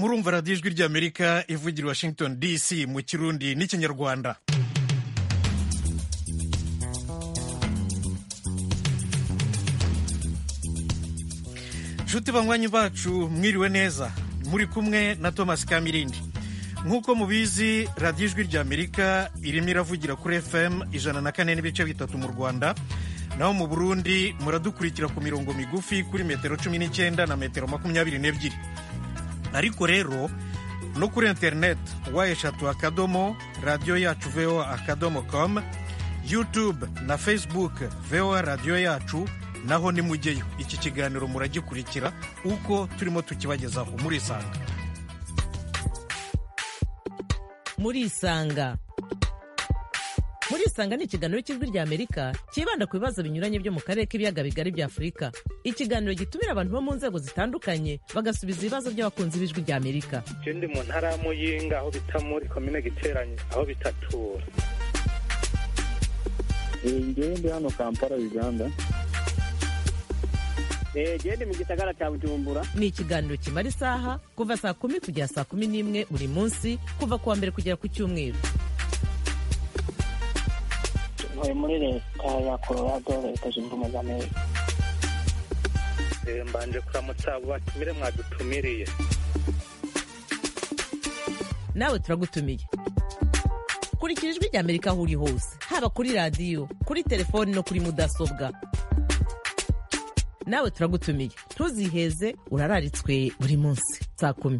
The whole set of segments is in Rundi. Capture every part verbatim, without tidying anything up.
murumva radiyo ijwi ry'amerika ivugira Washington D C mu kirundi n'ikinyarwanda. nshuti banywanyi bacu mwiriwe neza, muri kumwe na Thomas Kamirindi. nk'uko mubizi, radiyo ijwi ry'amerika irimo iravugira kuri F M ijana na kane n'ibice bitatu mu Rwanda, naho mu Burundi muradukurikira ku mirongo migufi kuri metero cumi n'icyenda na metero makumyabiri n'ebyiri. ariko rero no kuri internet wa eshatu akadomo radiyo yacu voa akadomo com, YouTube na Facebook voa radiyo yacu, naho nimujyeyo. iki kiganiro muragikurikira uko turimo tukibagezaho. murisanga murisanga murisanga ni ikiganiro cy'ijwi ry'amerika cyibanda ku bibazo binyuranye byo mu karere k'ibiyaga bigari bya Afurika. ikiganiro gitumira abantu bo mu nzego zitandukanye bagasubiza ibibazo by'abakunzi b'ijwi ry'amerika. Je ndi mu ntara ya Muyinga, aho bita muri komine Giteranyi, aho bita Tura. Ngewe ndi hano Kampala, Uganda. Je ndi mu gisagara cya Bujumbura. Ni ikiganiro kimara isaha kuva saa kumi kugera saa kumi n'imwe buri munsi, kuva kuwa mbere kugera ku cyumweru. Ntuye muri leta ya Colorado, leta zunze ubumwe za Amerika. Mbanje kuramutsa abo batumire mwadutumiriye. Nawe turagutumiye. kurikira ijwi ry'amerika aho uri hose, haba kuri radiyo, kuri telefoni no kuri mudasobwa. nawe turagutumiye, ntuziheze, urararitswe buri munsi saa kumi.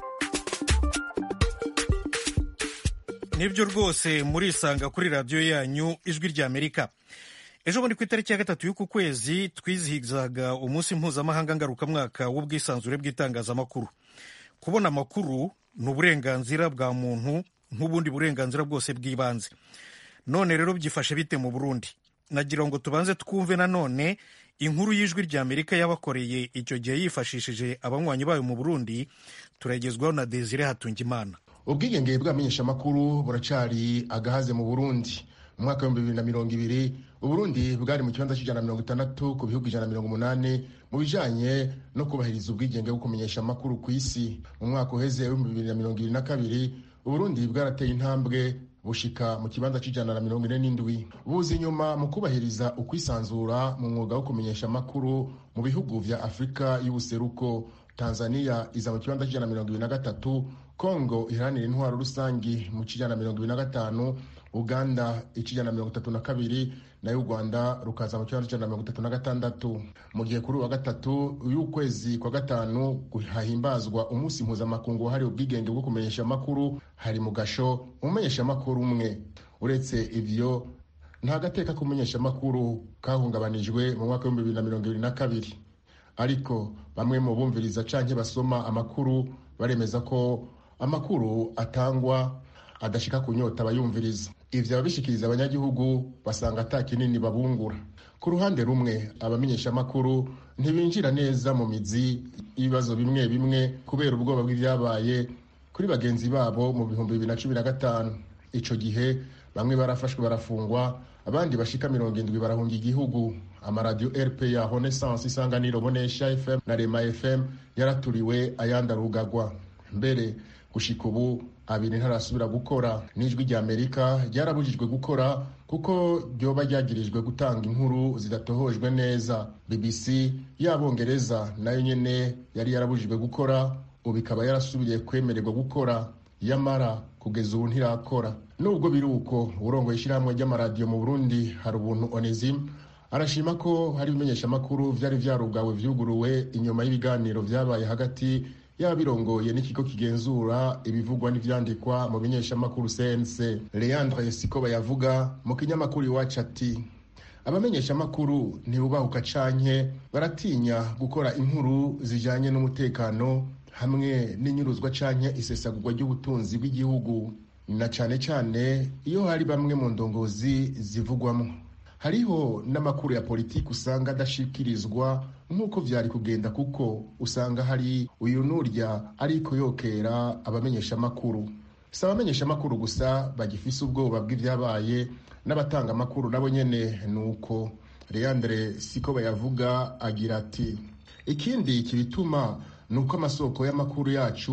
nibyo rwose, murisanga kuri radiyo yanyu ijwi ry'amerika. ejo bundi ku itariki ya gatatu y'uku kwezi twizihizaga umunsi mpuzamahanga ngarukamwaka w'ubwisanzure bw'itangazamakuru. kubona amakuru ni uburenganzira bwa muntu nk'ubundi burenganzira bwose bw'ibanze. none rero byifashe bite mu Burundi? nagira ngo tubanze twumve nanone inkuru y'ijwi ry'amerika yabakoreye icyo gihe yifashishije abanywanyi bayo mu Burundi. turagezwaho na Desire Hatungimana. ubwigenge bw'amenyeshamakuru buracari agahaze mu Burundi. mu mwaka w'ibihumbi bibiri na mirongo ibiri Uburundi bwari mu kibanza cy'ijana na mirongo itandatu ku bihugu ijana na mirongo umunani mu bijanye no kubahiriza ubwigenge bwo kumenyesha amakuru ku isi. mu mwaka uheze w'ibihumbi bibiri na mirongo ibiri na kabiri Uburundi bwarateye intambwe bushika mu kibanza cy'ijana na mirongo ine n'indwi. buza inyuma mu kubahiriza ukwisanzura mu mwuga wo kumenyesha amakuru mu bihugu vya Afrika y'ubuseruko. Tanzania iza mu kibanza cy'ijana na mirongo ibiri na gatatu, Kongo iharanira intwaro rusangi mu cy'ijana na mirongo ibiri na gatanu, Uganda icy'ijana na mirongo itatu na kabiri, nayo u Rwanda rukaza mu kibanza cy'ijana na mirongo itatu na gatandatu. mu gihe kuri wa gatatu y'ukwezi kwa gatanu hahimbazwa umunsi mpuzamakungu wahariwe ubwigenge bwo kumenyesha amakuru, hari mu gasho umumenyesha amakuru umwe. uretse ivyo, nta gateka kumenyesha amakuru kahungabanijwe mu mwaka w'ibihumbi bibiri na mirongo ibiri na kabiri. ariko bamwe mu bumviriza canke basoma amakuru baremeza ko amakuru atangwa adashika kunyota abayumviriza. ivyo ababishikiriza abanyagihugu basanga ata kinini babungura. ku ruhande rumwe, abamenyesha amakuru ntibinjira neza mu mizi y'ibibazo bimwe bimwe kubera ubwoba bw'ivyabaye kuri bagenzi babo mu bihumbi bibiri na cumi na gatanu. ico gihe bamwe barafashwe barafungwa, abandi bashika mirongo indwi barahunga igihugu. amaradiyo R P ya Renaissance, Isanganiro, Bonesha F M na Rema F M yaraturiwe, ayandi arugagwa. mbere gushika ubu abiri ntarasubira gukora. n'ijwi ry'Amerika ryarabujijwe gukora kuko ryoba ryagirijwe gutanga inkuru zidatohojwe neza. B B C y'Abongereza nayo nyene yari yarabujijwe gukora, ubu ikaba yarasubiye kwemererwa gukora, yamara kugeza ubu ntirakora. nubwo biri uko, urongoye ishyirahamwe ry'amaradiyo mu Burundi hari ubuntu Onesime arashima ko hari ibimenyesha amakuru vyari vyarugawe vyuguruwe inyuma y'ibiganiro vyabaye hagati y'abirongoye n'ikigo kigenzura ibivugwa n'ivyandikwa mu bimenyesha amakuru C N C. Leandre Sikoba yavuga mu kinyamakuru Iwacu ati: abamenyesha amakuru ntibubahuka canke baratinya gukora inkuru zijanye n'umutekano hamwe n'inyuruzwa canke isesagurwa ry'ubutunzi bw'igihugu, na cane cane iyo hari bamwe mu ndongozi zivugwamo. hariho n'amakuru ya politiki usanga adashikirizwa nk'uko vyari kugenda, kuko usanga hari uyu nurya ariko yokera abamenyesha amakuru. si abamenyesha amakuru gusa bagifise ubwoba bw'ivyabaye, n'abatanga amakuru nabo nyene nuko. Leandre Sikoba yavuga agira ati: ikindi kibituma nuko amasoko y'amakuru yacu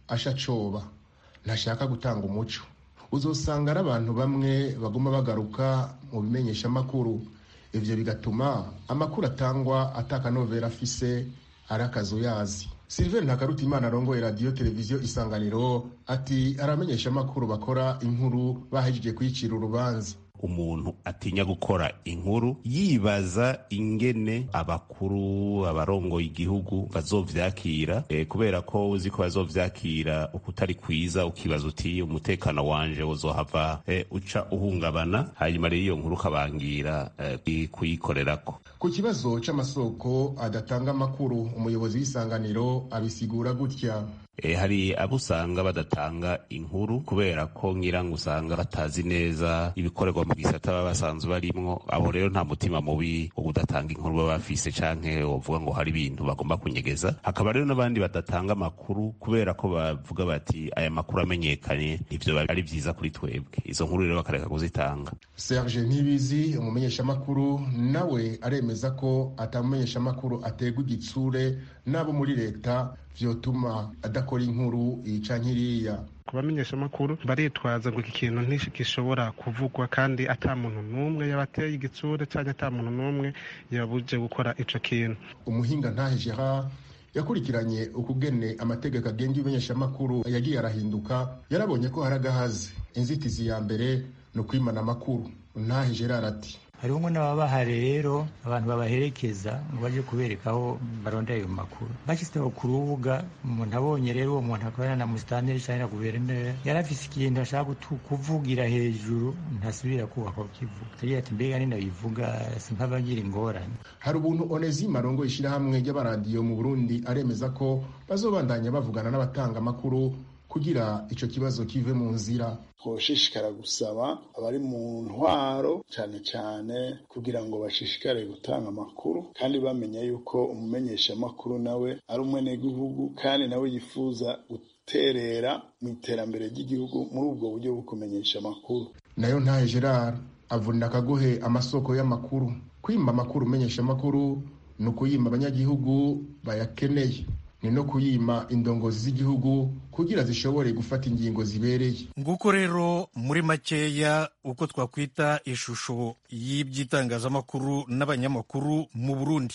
ashacoba ntashaka gutanga umuco. Uzosanga ari abantu bamwe baguma bagaruka mu bimenyeshamakuru, ivyo bigatuma amakuru atangwa atakanovera afise ari akazuyazi. Sylvain Ntakarutimana arongoye radiyo televiziyo Isanganiro ati aramenyesha amakuru bakora inkuru bahejeje kwicira urubanza. Umuntu atinya gukora inkuru yibaza ingene abakuru abarongoye igihugu bazovyakira, e, kubera ko uzi ko bazovyakira ukutari kwiza, ukibaza uti umutekano wanje uzohava e, uca uhungabana, hanyuma rero iyo nkuru kabangira e, kuyikorerako. Ku kibazo c'amasoko adatanga amakuru, umuyobozi w'Isanganiro abisigura gutya: E, hari abo usanga badatanga inkuru kubera ko ngirango usanga batazi neza ibikorerwa mu gisata baba basanzwe barimwo. Abo rero nta mutima mubi wo kudatanga inkuru baba bafise canke wovuga ngo hari ibintu bagomba kunyegeza. Hakaba rero n'abandi badatanga amakuru kubera ko bavuga bati aya makuru amenyekanye ivyo ari vyiza kuri twebwe, izo nkuru rero bakareka kuzitanga. Serge Ntibizi umumenyesha makuru nawe aremeza ko atamumenyesha makuru ategwa igitsure nabo muri leta vyotuma adakora inkuru ica nkiriya. Kubamenyesha makuru baritwaza ngo iki kintu ntigishobora kuvugwa kandi ata muntu numwe yabateye igitsure cyangwa ata muntu numwe yabuje gukora ico kintu. Umuhinga Ntahe Gerard yakurikiranye ukugene amategeko agenga ibimenyesha makuru yagiye arahinduka, yarabonye ko haragahaze. Inzitizi ya mbere no kwimana makuru. Ntahe Gerard ati hariho ngo n'ababaha rero abantu babaherekeza ngo baje kubereka aho barondera ayo makuru bashyizeho ku rubuga. Umuntu abonye rero uwo muntu akorana na musitanteri cyangwa na guverineri yarafise ikintu ashaka kuvugira hejuru, ntasubira kubaka kukivuga. Tagira ati mbega nina bivuga simpabagira ingorane. Hari ubuntu Onesime arongo ishirahamwe ry'abaradiyo mu Burundi aremeza ko bazobandanya bavugana n'abatanga amakuru kugira ico kibazo kive mu nzira. Twoshishikara gusaba abari mu ntwaro cyane cyane kugira ngo bashishikare gutanga amakuru kandi bamenya yuko umumenyesha amakuru nawe ari umwenegihugu kandi nawe yifuza guterera mu iterambere ry'igihugu muri ubwo buryo bwo kumenyesha amakuru. Nayo Ntahe Gerard avunira akagohe amasoko y'amakuru. Kwima amakuru umenyesha amakuru ni ukuyima abanyagihugu bayakeneye, ni no kuyima indongozi z'igihugu kugira zishobore gufata ingingo zibereye. Nguko rero muri makeya uko twakwita ishusho y'iby'itangazamakuru n'abanyamakuru mu Burundi.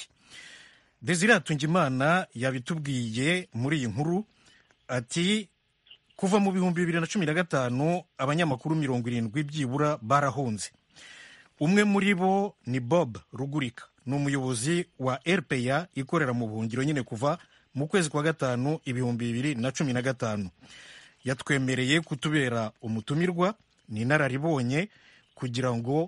Desire Hatungimana yabitubwiye muri iyi nkuru ati kuva mu bihumbi bibiri na cumi na gatanu abanyamakuru mirongo irindwi byibura barahunze. Umwe muri bo ni Bob Rugurika, ni umuyobozi wa R P A ikorera mu buhungiro nyine kuva mu kwezi kwa gatanu ibihumbi bibiri na cumi na gatanu. Yatwemereye kutubera umutumirwa, ni inararibonye kugira ngo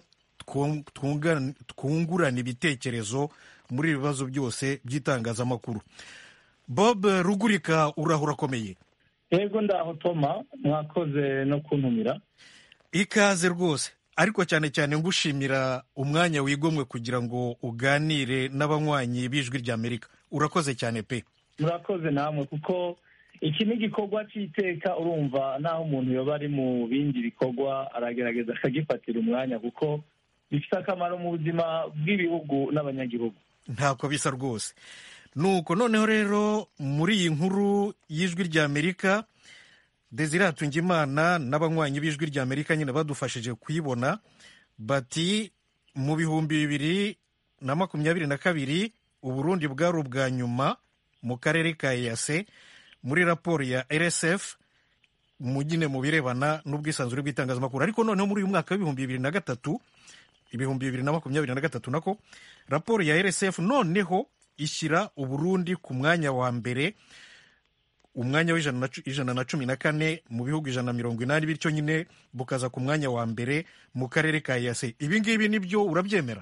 twungurane ibitekerezo muri ibibazo byose by'itangazamakuru. Bob Rugurika, urahura akomeye? Yego ndaho Toma, mwakoze no kuntumira. Ikaze rwose, ariko cyane cyane ngushimira umwanya wigomwe kugira ngo uganire n'abanywanyi b'Ijwi ry'Amerika. Urakoze cyane pe. Murakoze namwe kuko iki ni igikorwa cy'iteka, urumva naho umuntu yoba ari mu bindi bikorwa aragerageza akagifatira umwanya kuko bifite akamaro mu buzima bw'ibihugu n'abanyagihugu. Ntako bisa rwose. Nuko noneho rero muri iyi nkuru y'Ijwi ry'Amerika, Desire Hatungimana n'abanywanyi b'Ijwi ry'Amerika nyine badufashije kuyibona, bati mu bihumbi bibiri na makumyabiri na kabiri Uburundi bwari ubwa nyuma mu karere ka E A C muri raporo ya R S F mugine mu birebana n'ubwisanzure bw'itangazamakuru. Ariko noneho muri uyu mwaka w'ibihumbi bibiri na gatatu ibihumbi bibiri na makumyabiri na gatatu nako raporo ya R S F noneho ishyira Uburundi ku mwanya wa mbere, umwanya w'ijana na cumi na kane mu bihugu ijana na mirongo inani, bityo nyine bukaza ku mwanya wa mbere mu karere ka E A C. Ibi ngibi nibyo urabyemera?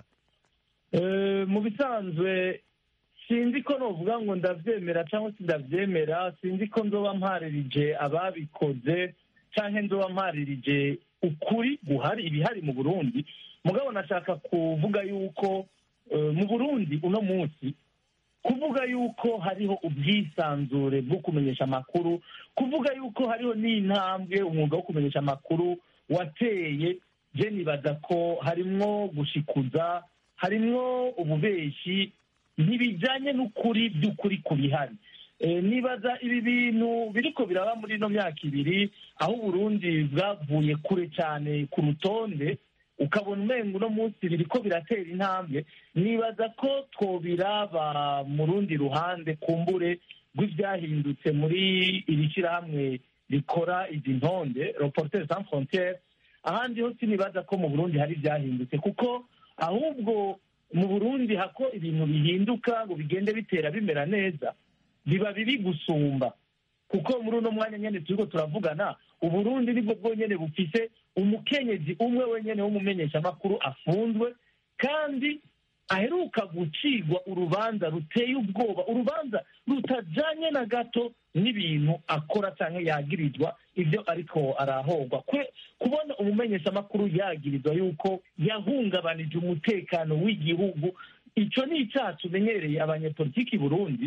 E, mu bisanzwe sinzi ko novuga ngo ndavyemera cyangwa se ndavyemera, sinzi ko nzoba mparirije ababikoze cyangwa nzoba mparirije ukuri guhari ibihari mu Burundi. Mugabo nashaka kuvuga yuko uh, mu Burundi uno munsi kuvuga yuko hariho ubwisanzure bwo kumenyesha amakuru, kuvuga yuko hariho n'intambwe umwuga wo kumenyesha amakuru wateye, je nibaza ko harimwo gushikuza, harimwo ububeshi ntibijanye n'ukuri by'ukuri ku bihari. nibaza ibi bintu biriko biraba muri ino myaka ibiri aho uburundi bwavuye kure cyane ku rutonde ukabona umengo uno munsi biriko biratera intambwe, nibaza ko twobiraba mu rundi ruhande kumbure rw'ivyahindutse muri iri shyirahamwe rikora izi ntonde Reporters sans frontières. Ahandi ho sinibaza ko mu Burundi hari ivyahindutse, kuko ahubwo mu Burundi hako ibintu bihinduka ngo bigende bitera bimera neza biba bibi gusumba, kuko muri uno mwanya nyene turiko turavugana Uburundi nibwo bwonyene bufise umukenyezi umwe wenyene w'umumenyesha makuru afunzwe kandi aheruka gucigwa urubanza ruteye ubwoba, urubanza rutajanye na gato n'ibintu akora canke yagirizwa ivyo ariko arahogwa. Kubona umumenyesha makuru yagirizwa yuko yahungabanije umutekano w'igihugu, ico ni icaha tumenyereye abanyepolitiki Burundi.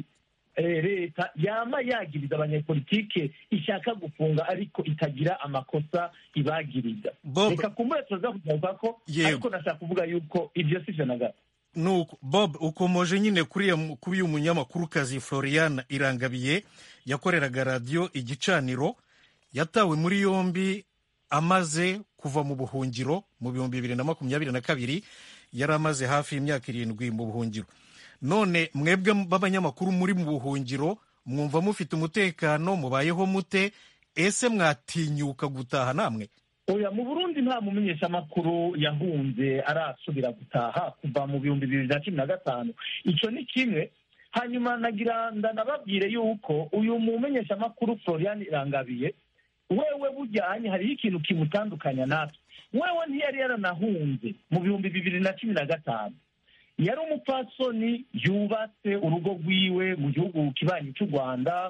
Leta yama yagiriza abanyepolitike ishaka gufunga ariko itagira amakosa ibagiriza. Reka kumbure tuza kuvuga ko ariko nashaka kuvuga yuko ivyo sivyo na gato. Nuko Bob ukomoje nyine kuri kuri uyu munyamakuru kazi Florian Irangabiye yakoreraga radio Igicaniro, yatawe muri yombi amaze kuva mu buhungiro mu bihumbi bibiri na makumyabiri na kabiri, yari amaze hafi y'imyaka irindwi mu buhungiro. None mwebwe b'abanyamakuru muri mu buhungiro mwumva mufite umutekano, mubayeho mute? Ese mwatinyuka gutaha namwe? Oya, mu Burundi nta mumenyesha makuru yahunze arasubira gutaha kuva mu bihumbi bibiri na cumi na gatanu. Ico ni kimwe. Hanyuma nagira ndanababwire yuko uyu mumenyesha makuru Florian Irangabiye wewe bujyanye hari ikintu kimutandukanya natwe. Wewe ntiyari yaranahunze mu bihumbi bibiri na cumi na gatanu. Yari umupfasoni yubatse urugo rwiwe mu gihugu kibanyi cy'u Rwanda,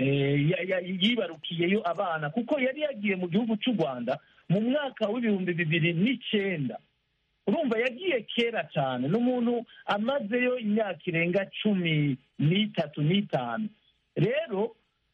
yibarukiyeyo abana kuko yari yagiye mu gihugu cy'u Rwanda mu mwaka w'ibihumbi bibiri n'icenda. Urumva yagiye kera cyane, n'umuntu amazeyo imyaka irenga cumi n'itatu n'itanu. Rero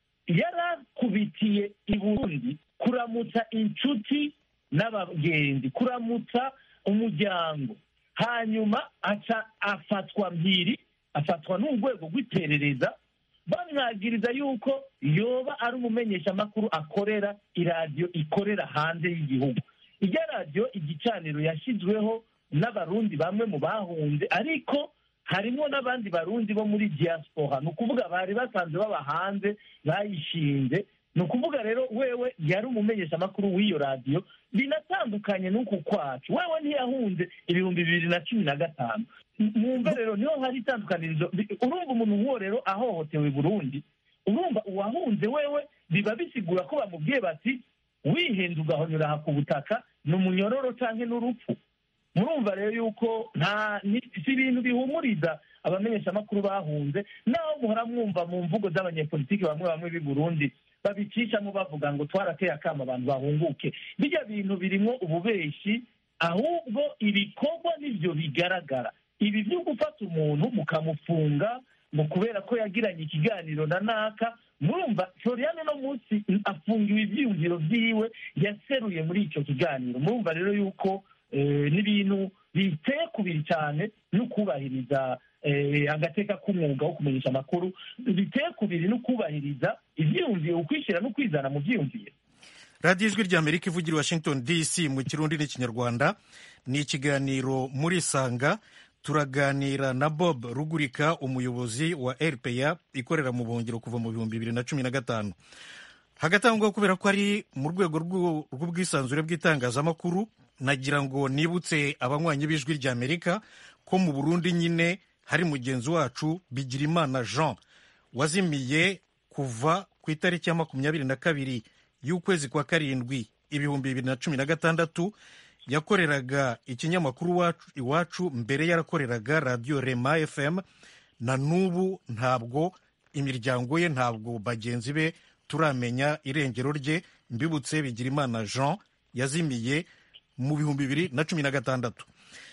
yarakubitiye i Burundi kuramutsa inshuti n'abagenzi, kuramutsa umuryango, hanyuma aca afatwa mpiri, afatwa n'urwego rw'iperereza bamwagiriza yuko yoba ari umumenyesha makuru akorera iradiyo ikorera hanze y'igihugu. Irya radiyo Igicaniro yashyizweho n'abarundi bamwe mu bahunze, ariko harimo n'abandi barundi bo muri diaspora, ni ukuvuga bari basanzwe baba hanze bayishinze. Ni ukuvuga rero wewe yari umumenyesha makuru w'iyo radiyo, binatandukanye n'uku kwacu. Wewe ntiyahunze ibihumbi bibiri na cumi na gatanu. Mwumva rero niho hari itandukanirizo. Urumva umuntu nk'uwo rero ahohotewe i Burundi, urumva uwahunze wewe biba bisigura ko bamubwiye bati wihenze ugahonyura aha ku butaka ni umunyororo canke n'urupfu. Murumva rero yuko nta si ibintu bihumuriza abamenyesha makuru bahunze, naho muhora mwumva mu mvugo z'abanyepolitiki bamwe bamwe b'i Burundi babicishamo bavuga ngo twarateye akama abantu bahunguke. Bijya bintu birimo ububeshi, ahubwo ibikorwa nivyo bigaragara. Ibi byo gufata umuntu mukamufunga ngo kubera ko yagiranye ikiganiro na naka, murumva Florian no munsi afungiwe ivyiyumviro vyiwe yaseruye muri ico kiganiro. Murumva rero yuko n'ibintu biteye kubiri cyane no kubahiriza agateka k'umwuga wo kumenyesha amakuru, biteye kubiri no kubahiriza ivyiyumviro, ukwishyira no kwizana mu vyiyumviro. radiyo ijwi ry'Amerika ivugira Washington D C mu kirundi n'ikinyarwanda. Ni ikiganiro muri Sanga, turaganira na Bob Rugurika, umuyobozi wa R P A ikorera mu buhungiro kuva mu bihumbi bibiri na cumi na gatanu. Hagati aho ngaho, kubera ko ari mu rwego rw'ubwisanzure bw'itangazamakuru, nagira ngo nibutse abanywanyi b'ijwi ry'Amerika ko mu Burundi nyine hari mugenzi wacu Bigirimana Jean wazimiye kuva ku itariki ya makumyabiri na kabiri y'ukwezi kwa karindwi ibihumbi bibiri na cumi na gatandatu. Yakoreraga ikinyamakuru Iwacu, mbere yarakoreraga radiyo Rema F M, na n'ubu ntabwo imiryango ye, ntabwo bagenzi be turamenya irengero rye. Mbibutse Bigirimana Jean yazimiye mu bihumbi bibiri na cumi na gatandatu.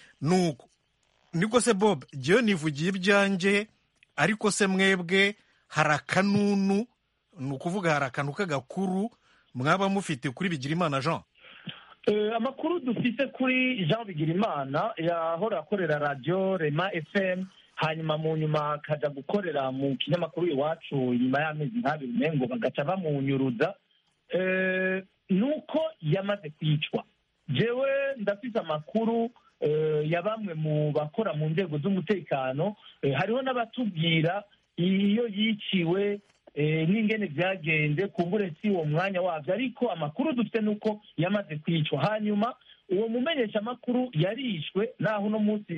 Nuko niko se Bob, jyewe nivugiye ibyanjye, ariko se mwebwe hari akanunu, ni ukuvuga hari akantu k'agakuru mwaba mufite kuri Bigirimana Jean? Amakuru dufite kuri Jean Bigirimana yahora akorera radiyo Rema F M, hanyuma mu nyuma akaja gukorera mu kinyamakuru iwacu inyuma y'amezi nk'abiri umengo bagaca bamunyuruza nuko yamaze kwicwa. jewe ndafite amakuru ya bamwe mu bakora mu nzego z'umutekano, hariho n'abatubwira iyo yiciwe n'ingene byagenze kumbure si uwo mwanya wabyo, ariko amakuru dufite nuko yamaze kwicwa. hanyuma uwo mumenyeshamakuru yarishwe, naho uno munsi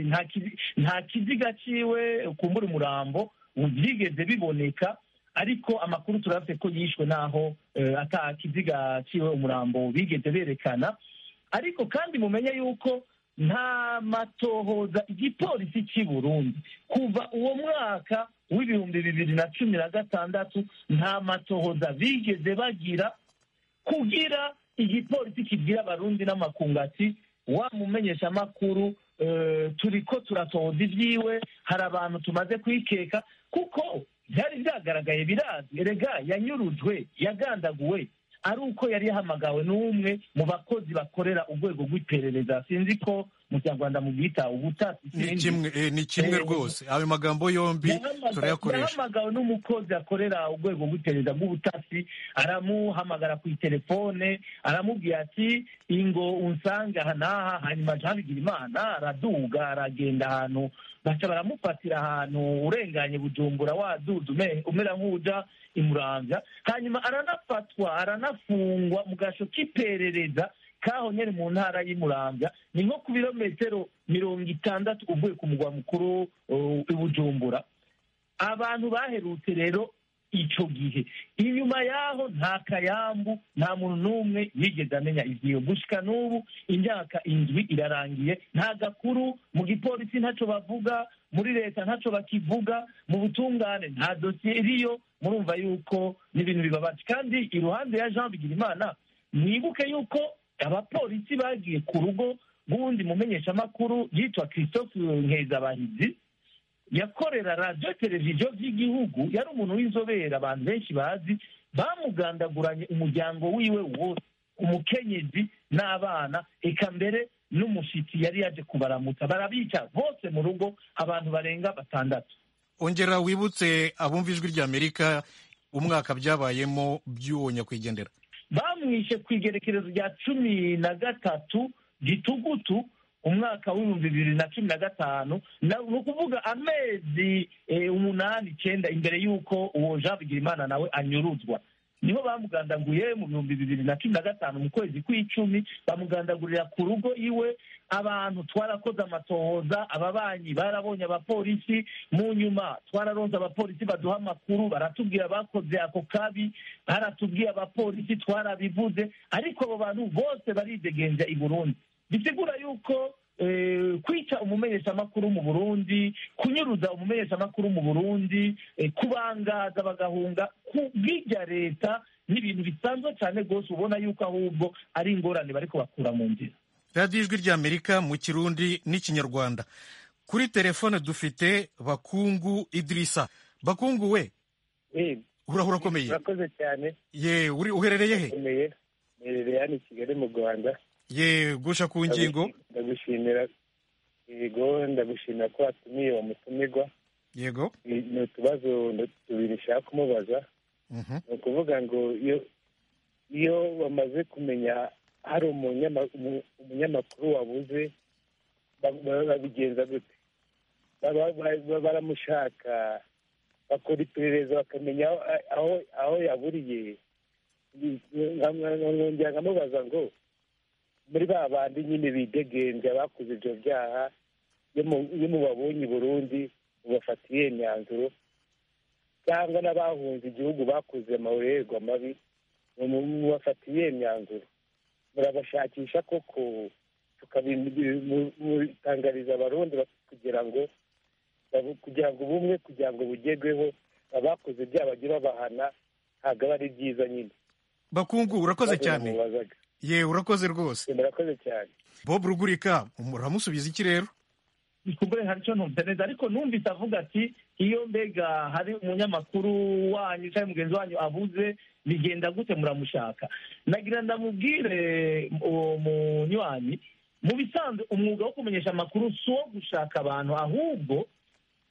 nta kiziga ciwe kumbura umurambo byigeze biboneka, ariko amakuru turafite ko yishwe naho ata kiziga ciwe umurambo bigeze berekana. ariko kandi mumenye yuko nta matohoza igipolisi cy'i Burundi kuva uwo mwaka w'ibihumbi bibiri na cumi na gatandatu nta matohoza bigeze bagira kugira igipolisi kibwira abarundi n'amakungu ati wa mumenyesha amakuru turi ko turatohoza ibyiwe, hari abantu tumaze kwikeka, kuko byari byagaragaye birazi. erega yanyurujwe, yagandaguwe ari uko yari yahamagawe n'umwe mu bakozi bakorera urwego rw'iperereza. sinzi ko mu kinyarwanda mu bwita ubutasi. ni kimwe ni kimwe rwose, ayo magambo yombi turayakoresha. yahamagawe n'umukozi akorera urwego rw'iperereza rw'ubutasi, aramuhamagara ku telefone, aramubwira ati ingo unsange aha n'aha. hanyuma Jean Bigirimana araduga aragenda ahantu, baca baramufatira ahantu urenganye Bujumbura waduze umera nk'uja imuramvya, hanyuma aranafatwa aranafungwa mu gasho k'iperereza kaho nyene mu ntara y'Imuramvya, ni nko ku birometero mirongo itandatu uvuye ku mugwa mukuru i Bujumbura. abantu baherutse rero ico gihe, inyuma yaho nta kayambu, nta muntu n'umwe yigeze amenya ivyo. gushika n'ubu imyaka indwi irarangiye, nta gakuru mu gipolisi ntaco bavuga, muri leta ntaco bakivuga, mu butungane nta dosiye iriyo. murumva yuko n'ibintu bibabaje. kandi iruhande ya Jean Bigirimana mwibuke yuko abapolisi bagiye ku rugo rw'uwundi mumenyeshamakuru yitwa Christophe Nkezabahizi, yakorera radiyo televiziyo by'igihugu, yari umuntu w'inzobere abantu benshi bazi. bamugandaguranye umuryango wiwe wose, umukenyezi n'abana, eka mbere n'umushitsi yari yaje kubaramutsa, barabica bose mu rugo, abantu barenga batandatu. ongera wibutse abumva ijwi ry'Amerika umwaka byabayemo by'uwo nyakwigendera. bamwishe ku igerekerezo rya cumi na gatatu gitugutu umwaka w'ibihumbi bibiri na cumi na gatanu, ni ukuvuga amezi umunani icyenda imbere y'uko uwo Jean Bigirimana nawe anyuruzwa. niho bamugandaguye mu bihumbi bibiri na cumi na gatanu mu kwezi kw'icumi, bamugandagurira ku rugo iwe. abantu twarakoze amatohoza, ababanyi barabonye abapolisi, mu nyuma twararonze abapolisi baduha amakuru, baratubwira bakoze ako kabi, baratubwiye abapolisi, twarabivuze, ariko abo bantu bose baridegenja i Burundi. bisigura yuko kwica umumenyeshamakuru mu Burundi, kunyuruza umumenyeshamakuru mu Burundi, kubangaza bagahunga kubw'irya leta n'ibintu bisanzwe cyane rwose, ubona yuko ahubwo ari ingorane bariko bakura mu nzira. radiyo ijwi ry'Amerika mu Kirundi n'Ikinyarwanda. kuri telefone dufite Bakungu Idrissa. Bakungu we urahura ukomeye? urakoze cyane. ye uri uherereye he? uherereye hano i Kigali mu Rwanda. ye gusha ku ngingo. ndagushimira yego ndagushimira ko watumiye uwo mutumirwa. yego ni utubazo tubiri nshaka kumubaza. ni ukuvuga ngo iyo iyo bamaze kumenya hari umunyamakuru wabuze, babigenza gute? baramushaka, bakora iperereza bakamenya aho yaburiye. nkongera nkamubaza ngo muri ba bandi nyine bidegenza bakoze ibyo byaha, iyo mubabonye i Burundi mubafatiye imyanzuro, cyangwa n'abahunze igihugu bakoze amahorerwa mabi mubafatiye imyanzuro, murabashakisha koko tukabitangariza abarundi kugira ngo kugira ngo ubumwe kugira ngo bugerweho, abakoze ibyaha bajye babahana, ntabwo aba ari byiza nyine. Bakungu urakoze cyane. ye urakoze rwose. murakoze cyane. Bob Rugurika uramusubiza iki rero? ikubure hari icyo ntumve neza, ariko numvise avuga ati iyo mbega hari umunyamakuru wanyu cyangwa mugenzi wanyu abuze bigenda gute muramushaka? nagira ndamubwire uwo munywanyi, mu bisanzwe umwuga wo kumenyesha amakuru si uwo gushaka abantu, ahubwo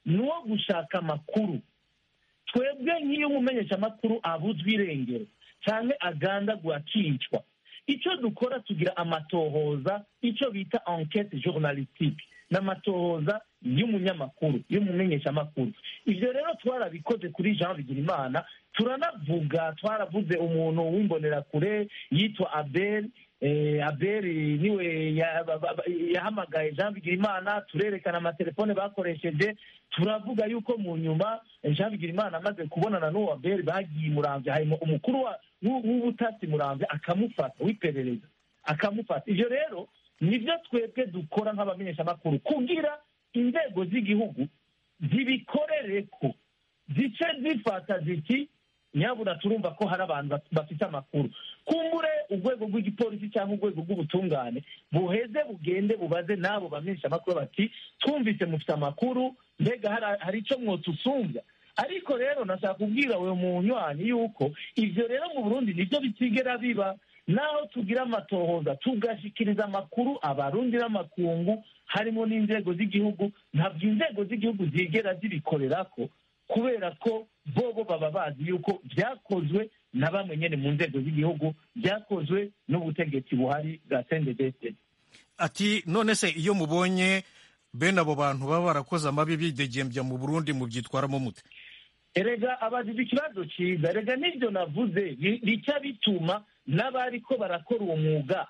ni uwo gushaka amakuru. Twebwe nk'iyo umumenyeshamakuru abuzwa irengero cyangwa agandagwa akicwa, icyo dukora tugira amatohoza, icyo bita enquête journalistique, n'amatohoza y'umunyamakuru y'umumenyeshamakuru. Ibyo rero twarabikoze kuri Jean Bigirimana, turanavuga twaravuze umuntu w'imbonerakure yitwa Abel. Eh, Abel niwe yahamagaye Jean Bigirimana, turerekana amatelefone bakoresheje, turavuga yuko mu nyuma Jean Bigirimana amaze kubonana n'uwo Abel bagiye Muramvya, harimo umukuru w'ubutasi Muramvya akamufata, w'iperereza akamufata. Ibyo rero nibyo twebwe dukora nk'abamenyeshamakuru, kugira inzego z'igihugu zibikorere ko zice zifata ziti nyabura turumva ko hari abantu bafite amakuru, kumbure urwego rw'igipolisi cyangwa urwego rw'ubutungane buheze bugende bubaze n'abo bamenyeshamakuru bati twumvise mufite amakuru, mbega hari icyo mwotusumbya. Ariko rero nashaka kubwira uwo munywanyi yuko ivyo rero mu Burundi nibyo bitigera biba, naho tugira amatohoza tugashikiriza amakuru abarundi n'amakungu harimo n'inzego z'igihugu, ntabwo inzego z'igihugu zigera zibikorerako, kubera ko bobo baba bazi yuko byakozwe na bamwe nyene mu nzego z'igihugu, byakozwe n'ubutegetsi buhari bwa C N D D F D D. Ati none se iyo mubonye bene abo bantu baba barakoze amabi bidegembya mu Burundi mubyitwaramo mute? Erega abagize ikibazo cyiza, erega n'ibyo navuze bica bituma n'abariko barakora uwo mwuga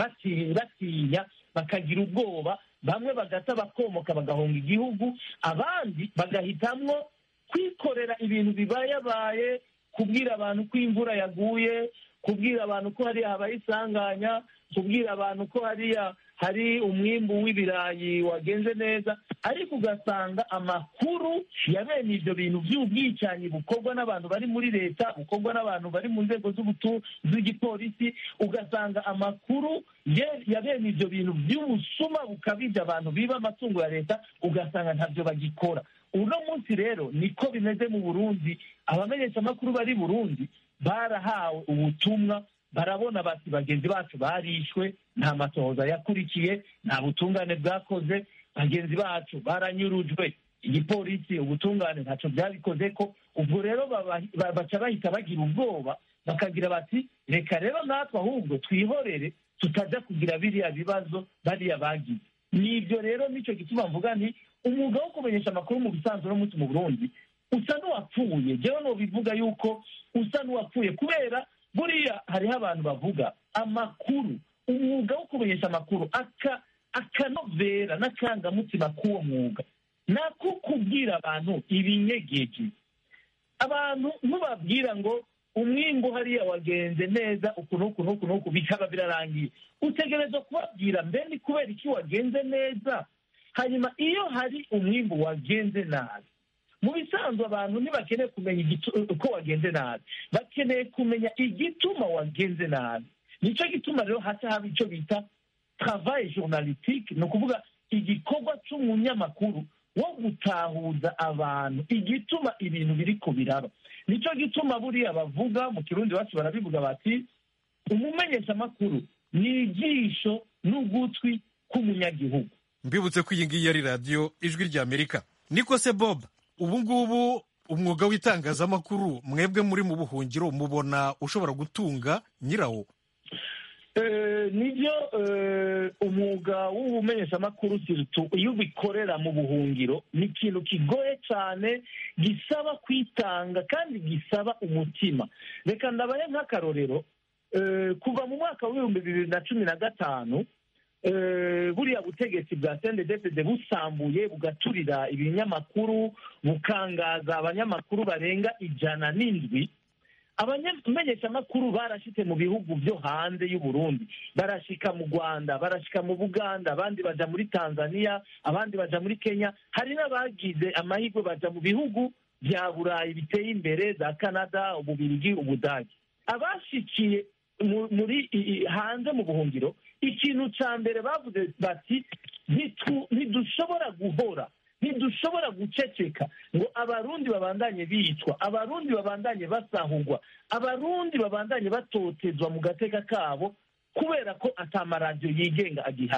batinya bakagira ubwoba, bamwe bagata bakomoka bagahunga igihugu, abandi bagahitamwo kwikorera ibintu bibayabaye, kubwira abantu ko imvura yaguye, kubwira abantu ko hariya habaye isanganya, kubwira abantu ko hariya hari umwimbu w'ibirayi wagenze neza, ariko ugasanga amakuru ya bene ibyo bintu by'ubwicanyi bukorwa n'abantu bari muri leta, bukorwa n'abantu bari mu nzego z'igipolisi, ugasanga amakuru ya bene ibyo bintu by'ubusuma bukabije, abantu biba amatungo ya leta, ugasanga ntabyo bagikora. Uno munsi rero niko bimeze mu Burundi. Abamenyeshamakuru bari Burundi barahawe ubutumwa, barabona bati bagenzi bacu barishwe, nta matohoza yakurikiye, nta butungane bwakoze, bagenzi bacu baranyurujwe, igipolisi ubutungane ntacyo byabikoze ko. Ubwo rero baca bahita bagira ubwoba, bakagira bati reka rero natwe ahubwo twihorere, tutajya kugira biriya bibazo bariya bagize. Nibyo rero nicyo gituma mvuga nti umwuga wo kumenyesha amakuru mu bisanzwe no munsi mu Burundi usa n'uwapfuye. Jewe no bivuga yuko usa n'uwapfuye, kubera buriya hariho abantu bavuga amakuru, umwuga wo kumenyesha amakuru aka akanovera n'akangamutima k'uwo mwuga nako kubwira abantu ibinyegeje. Abantu ntubabwira ngo umwimbu hariya wagenze neza uku n'uku n'uku n'uku bikaba birarangiye, utegereza kubabwira mbe ni kubera iki wagenze neza. Hanyuma iyo hari umwimbu wagenze nabi, mu bisanzwe abantu ntibakeneye kumenya uko wagenze nabi, bakeneye kumenya igituma wagenze nabi. Nicyo gituma rero hasi haba icyo bita travail journalistique, ni ukuvuga igikorwa cy'umunyamakuru wo gutahuza abantu igituma ibintu biri ko biraba. Nicyo gituma buriya bavuga mu Kirundi wacu barabivuga bati umumenyeshamakuru ni ijisho n'ugutwi k'umunyagihugu. Mbibutse ko iyi ngiyi ari radiyo Ijwi ry'Amerika. Niko se Bob, ubu ngubu umwuga w'itangazamakuru mwebwe muri mu buhungiro mubona ushobora gutunga nyirawo? Nibyo, umwuga w'ubumenyeshamakuru iyo ubikorera mu buhungiro ni ikintu kigoye cyane, gisaba kwitanga kandi gisaba umutima. Reka ndabaye nk'akarorero, kuva mu mwaka w'ibihumbi bibiri na cumi na gatanu buriya butegetsi bwa C N D D F D busambuye bugaturira ibinyamakuru, bukangaza abanyamakuru barenga ijana n'indwi. Abamenyeshamakuru barashitse mu bihugu byo hanze y'u Burundi, barashika mu Rwanda, barashika mu Buganda, abandi baja muri Tanzania, abandi baja muri Kenya, hari n'abagize amahirwe baja mu bihugu bya Burayi biteye imbere za Canada, Ububirigi, Ubudage. Abashikiye muri hanze mu buhungiro, ikintu cya mbere bavuze bati ntidushobora guhora, ntidushobora guceceka ngo abarundi babandanye bicwa, abarundi babandanye basahurwa, abarundi babandanye batotezwa mu gateka kabo kubera ko atamaradiyo yigenga agihari.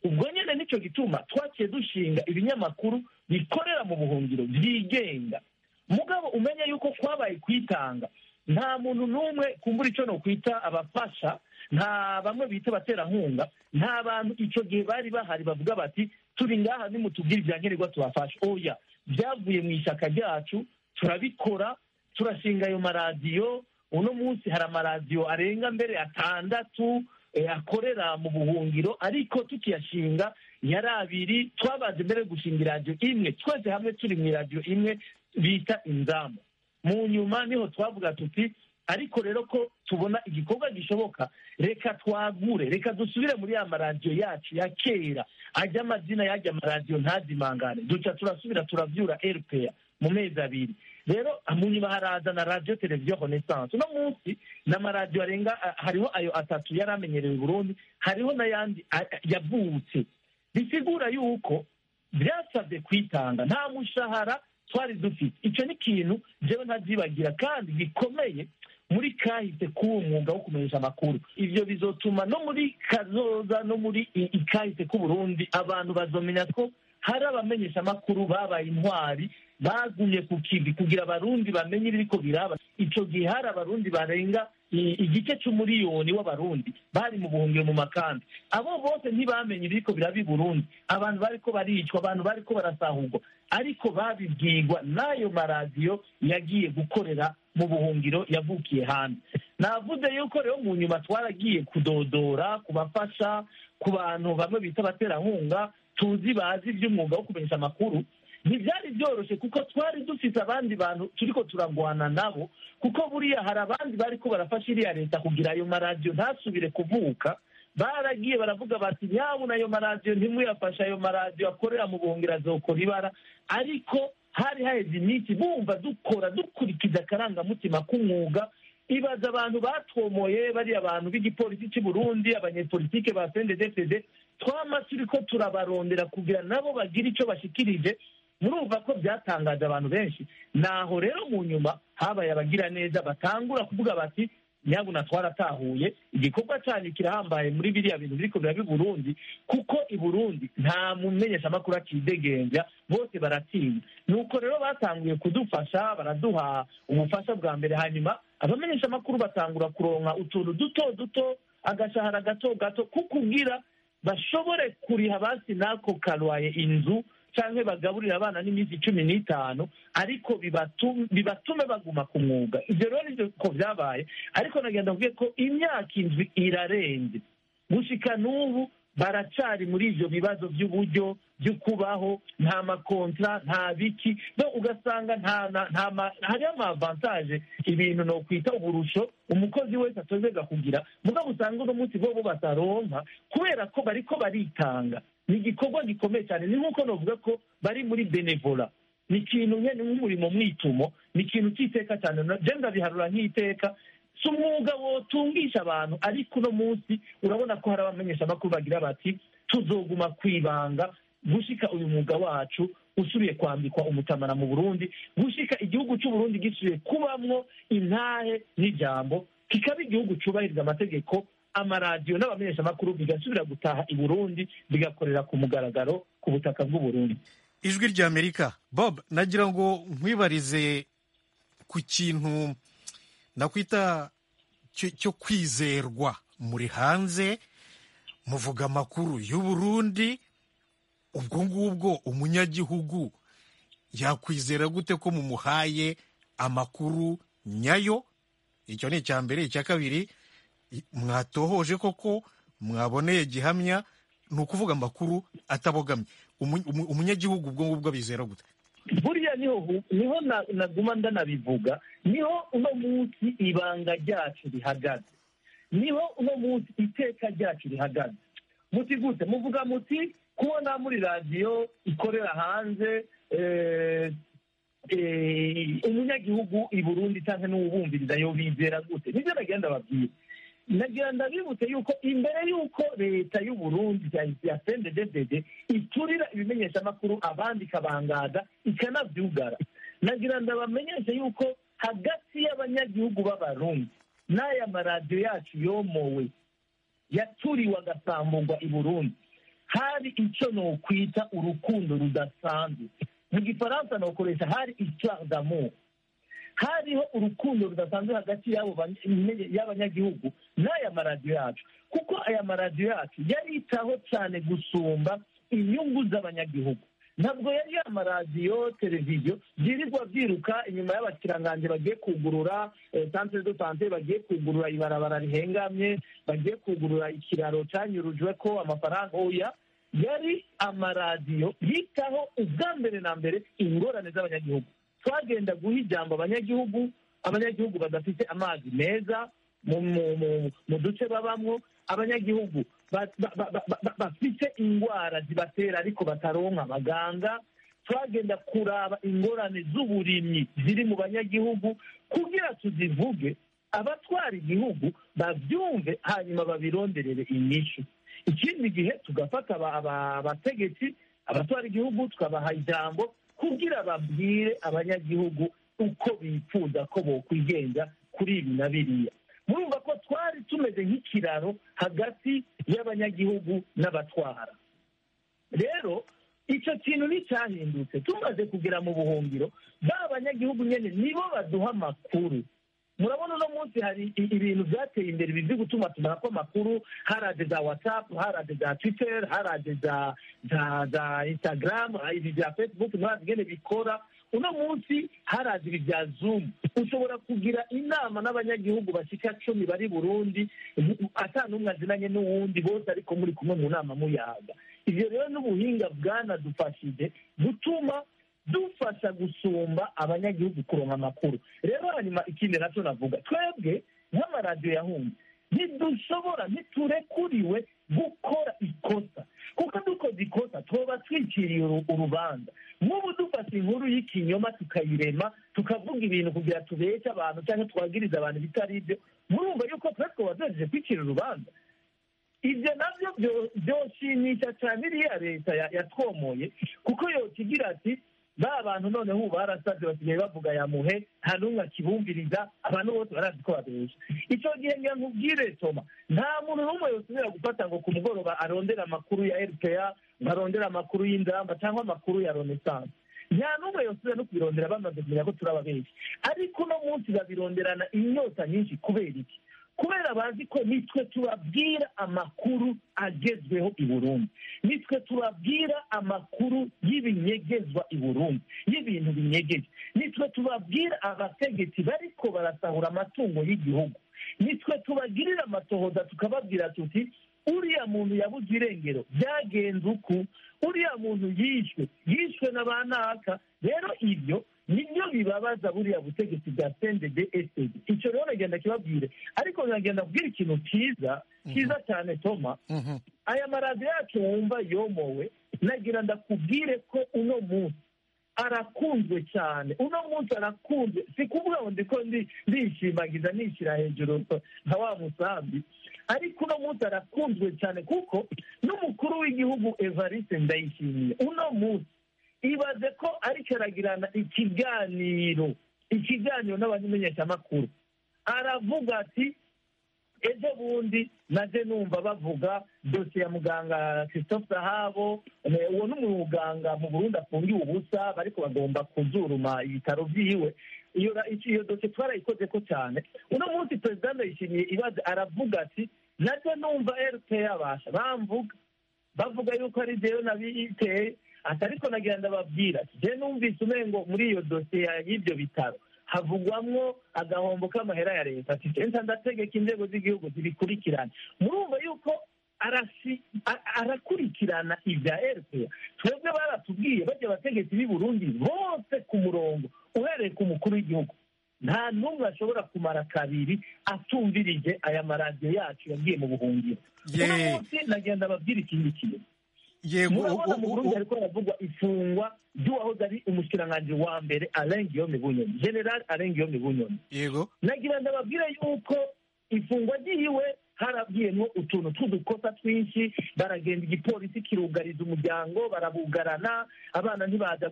ubwo nyine nicyo gituma twaciye dushinga ibinyamakuru bikorera mu buhungiro byigenga mugabo umenye yuko twabaye kwitanga nta muntu n'umwe kumbura icyo no kwita abafasha nta bamwe bita abaterankunga nta bantu icyo gihe bari bahari bavuga bati turi ngaha nimutubwire ibyankenerwa tubafasha oya byavuye mu ishyaka ryacu turabikora turashinga ayo maradiyo uno munsi hari amaradiyo arenga mbere atandatu akorera mu buhungiro ariko tukiyashinga yari abiri twabaze mbere gushinga iradiyo imwe twese hamwe turi mu iradiyo imwe bita inzamu mu nyuma niho twavuga tuti ariko rero ko tubona igikorwa gishoboka reka twagure reka dusubire muri ya maradiyo yacu ya kera ajya amazina y'ajya amaradiyo ntazimangane duca turasubira turabyura R P A mu mezi abiri rero mu nyuma haraza na radiyo televiziyo renaissance uno munsi n'amaradiyo arenga hariho ayo atatu yari amenyerewe i Burundi hariho n'ayandi yavutse bisigura yuko byasabye kwitanga nta mushahara twari dufite icyo ni ikintu njyewe ntazyibagira kandi gikomeye muri kahise k'uwo mwuga wo kumenyesha amakuru ibyo bizotuma no muri kazoza no muri ikahise k'uburundi abantu bazomenya ko hari abamenyesha amakuru babaye intwari bagumye ku kivi kugira abarundi bamenye ibiriko biraba icyo gihe hari abarundi barenga igice cy'umuriyoni w'abarundi bari mu buhungiro mu makambi abo bose ntibamenye ibiriko biraba i Burundi abantu bariko baricwa abantu bariko barasahurwa ariko babibwirwa n'ayo maradiyo yagiye gukorera mu buhungiro yavukiye hanze navuze yuko rero mu nyuma twaragiye kudodora kubafasha ku bantu bamwe bita abaterankunga tuzi bazi iby'umwuga wo kumenyesha amakuru ntibyari byoroshye kuko twari dufite abandi bantu turiko turagwana nabo kuko buriya hari abandi bariko barafasha iriya leta kugira ayo maradiyo ntasubire kuvuka baragiye baravuga bati nyabuna ayo maradiyo ntimuyafashe ayo maradiyo akorera mu buhungiro azokora ibara ariko hari haheze iminsi bumva dukora dukurikiza akarangamutima k'umwuga ibaza abantu batwomoye bariya abantu b'igipolisi cy'i Burundi abanyepolitike ba C N D D F D D twama turiko turabarondera kugira nabo bagira icyo bashikirije murumva ko byatangaje abantu benshi naho rero mu nyuma habaye abagira neza batangura kuvuga bati nyabuna twaratahuye igikorwa cyanyu kirahambaye muri biriya bintu biriko biraba i Burundi kuko i Burundi nta mumenyesha amakuru akidegenja bose baratinya nuko rero batanguye kudufasha baraduha ubufasha bwa mbere hanyuma abamenyesha amakuru batangura kuronka utuntu duto duto agashahara gato gato kukugira bashobore kuriha basi nako karwaye inzu canke bagaburira abana n'iminsi cumi n'itanu ariko bibatume baguma ku mwuga ivyo rero nivyo ko vyabaye ariko nagenda mvuge ko imyaka indwi irarenze gushika n'ubu baracari muri ivyo bibazo by'uburyo byo kubaho nta makontra nta biki no ugasanga nta nta hari amavantage ibintu no kwita uburusho umukozi wese atozega kugira mugabo usanga uno munsi bo bataronka kubera ko bariko baritanga ni igikorwa gikomeye cyane ni nk'uko novuga ko bari muri benevola ni ikintu nyene nk'umurimo mwitumo ni ikintu cy'iteka cyane je ndabiharura nk'iteka si umwuga wotungisha abantu ariko uno munsi urabona ko hari abamenyesha amakuru bagira bati tuzoguma kwibanga gushika uyu mwuga wacu usubiye kwambikwa umutamana mu Burundi gushika igihugu cy'u Burundi gisubiye kubamwo intahe n'ijambo kikaba igihugu cubahiriza amategeko amaradiyo n'abamenyesha amakuru bigasubira gutaha i Burundi bigakorera ku mugaragaro ku butaka bw'u Burundi. Ijwi rya Amerika. Bob, nagira ngo nkwibarize ku kintu nakwita cyo kwizerwa muri hanze muvuga amakuru y'u Burundi ubwo ngubwo umunyagihugu yakwizera gute ko mumuhaye amakuru nyayo? Icyo ni icya mbere. Icya kabiri, mwatohoje koko mwaboneye gihamya ni ukuvuga amakuru atabogamye umunyagihugu ubwo ngubwo bizera gute? Buriya niho niho naguma ndanabivuga niho uno munsi ibanga ryacu rihagaze niho uno munsi iteka ryacu rihagaze muti gute muvuga muti kubona muri radiyo ikorera hanze umunyagihugu i Burundi cyangwa n'uwubumviriza yo bizera gute nibyo nagenda babwira nagira ndabibutse yuko imbere y'uko leta y'u Burundi ya C N D D F D iturira ibimenyesha amakuru abandi kabangaga ikanabyugara nagira ndabamenyeshe yuko hagati y'abanyagihugu b'abarundi n'aya maradiyo yacu yomowe yaturiwe agasambugwa i Burundi hari icyo nokwita urukundo rudasanzwe. Mu gifaransa nokoresha hari histoire d'amour. Hariho urukundo rudasanzwe hagati y'abanyagihugu n'aya maradiyo yacu, kuko aya maradiyo yacu yaritaho cyane gusumba inyungu z'abanyagihugu. Ntabwo yari ya maradiyo televiziyo byirirwa byiruka inyuma y'abakirangange bagiye kugurura centre de santé, bagiye kugurura ibarabara rihengamye, bagiye kugurura ikiraro cyanyurujwe ko amafaranga. Oya, yari amaradiyo yitaho ubwa mbere na mbere ingorane z'abanyagihugu. Twagenda guha ijambo abanyagihugu, abanyagihugu badafite amazi meza mu duce babamwo, abanyagihugu bafite indwara zibatera ariko bataronka abaganga. Twagenda kuraba ingorane z'uburimyi ziri mu banyagihugu kugira tuzivuge, abatwara igihugu babyumve, hanyuma babironderere inyishu. Ikindi gihe tugafata abategetsi, abatwara igihugu, tukabaha ijambo kugira babwire abanyagihugu uko bifuza ko bokwigenza kuri ibi na biriya. Murumva ko twari tumeze nk'ikiraro hagati y'abanyagihugu n'abatwara. Rero icyo kintu nticyahindutse. Tumaze kugera mu buhungiro, ba banyagihugu nyine nibo baduha amakuru. Murabona uno munsi hari ibintu byateye imbere bizi gutuma tumara ko amakuru, haraje za WhatsApp, haraje za Twitter, haraje za za za Instagram, ibi bya Facebook n'abandi bikora. Uno munsi haraje ibi bya Zoom. Ushobora kugira inama n'abanyagihugu bashika cumi bari Burundi, atanumwe azinanye n'uwundi, bose ariko muri kumwe mu nama muyaga. Ibyo rero n'ubuhinga bwanadufashije gutuma dufasha gusumba abanyagihugu kuronka amakuru. Rero hanyuma ikindi nacyo navuga, twebwe nk'amaradiyo yahunze ntidushobora, ntiturekuriwe gukora ikosa, kuko dukoze ikosa tuba twiciriye urubanza. Nk'ubu dufata inkuru y'ikinyoma tukayirema, tukavuga ibintu kugira tubeshye abantu cyangwa twagiriza abantu bitari ibyo, murumva yuko twe twaba tugejeje kwicira urubanza. Ibyo nabyo byoshimisha cyane iriya leta yatwomoye, kuko yokigira ati ba bantu noneho ubu barasabye basigaye bavuga yamuhe, nta n'umwe akibumviriza, abantu bose barazi ko babesha. Icyo gihe ngira nkubwire Toma, nta muntu n'umwe yosubira gufata ngo ku mugoroba arondera amakuru ya R P A, arondera amakuru y'indamba cyangwa amakuru ya Renaissance. Nta n'umwe yosubira no kubirondera bamaze kumenya ko turababeshya. Ariko uno munsi babironderana inyota nyinshi. Kubera iki? Kubera bazi ko nitwe tubabwira amakuru agezweho i Burundi, nitwe tubabwira amakuru y'ibinyegezwa i Burundi, y'ibintu binyegeje, nitwe tubabwira abategetsi bariko barasahura amatungo y'igihugu, nitwe tubagirira amatohoza tukababwira tuti uriya muntu yabuze irengero, byagenze uku, uriya muntu yishwe yishwe na banaka. Rero ibyo nibyo bibabaza buriya butegetsi bwa C N D D F D D. Icyo rero nagenda kibabwire, ariko nagenda kubwira ikintu cyiza cyiza cyane Toma. Aya maradiyo yacu wumva yomowe, nagira ndakubwire ko uno munsi arakunzwe cyane. Uno munsi arakunzwe, si kuvuga ngo ndiko ndishimagiza nishyira hejuru nka wa musambi, ariko uno munsi arakunzwe cyane kuko n'umukuru w'igihugu Evariste Ndayishimiye uno munsi ibaze ko ariko aragirana ikiganiro ikiganiro n'abamenyeshamakuru, aravuga ati ejo bundi naje numva bavuga dosiye ya muganga Christophe Sahabo, uwo n'umuganga mu Burundi afungiwe ubusa, bariko bagomba kuzuruma ibitaro byiwe. Iyo iyo dosiye twarayikoze ko cyane. Uno munsi President Ndayishimiye ibaze aravuga ati naje numva R P A basha bamvuga bavuga yuko ari jewe nabiteye, atariko nagira ndababwira je numvise umengo muri iyo dosiye y'ibyo bitaro havugwamwo agahombo k'amahera ya leta. Ati je ndategeka inzego z'igihugu zibikurikirana. Murumva yuko arasi arakurikirana ibya R P A. Twebwe baratubwiye bajya abategetsi b'i Burundi bose ku murongo uhereye ku mukuru w'igihugu, nta n'umwe ashobora kumara kabiri atumvirije aya maradiyo yacu yagiye mu buhungiro. Uno munsi nagenda babwira ikindi kintu. Murabona mu Burundi hariko haravugwa ifungwa ry'uwahoze ari umushikiranganji wa mbere Alain Guillaume Bunyoni, General Alain Guillaume Bunyoni. Yego, nagira ndababwira yuko ifungwa ryiwe harabwiyemwo utuntu tw'udukosa twinshi, baragenda igipolisi kirugariza umuryango, barabugarana, abana ntibaza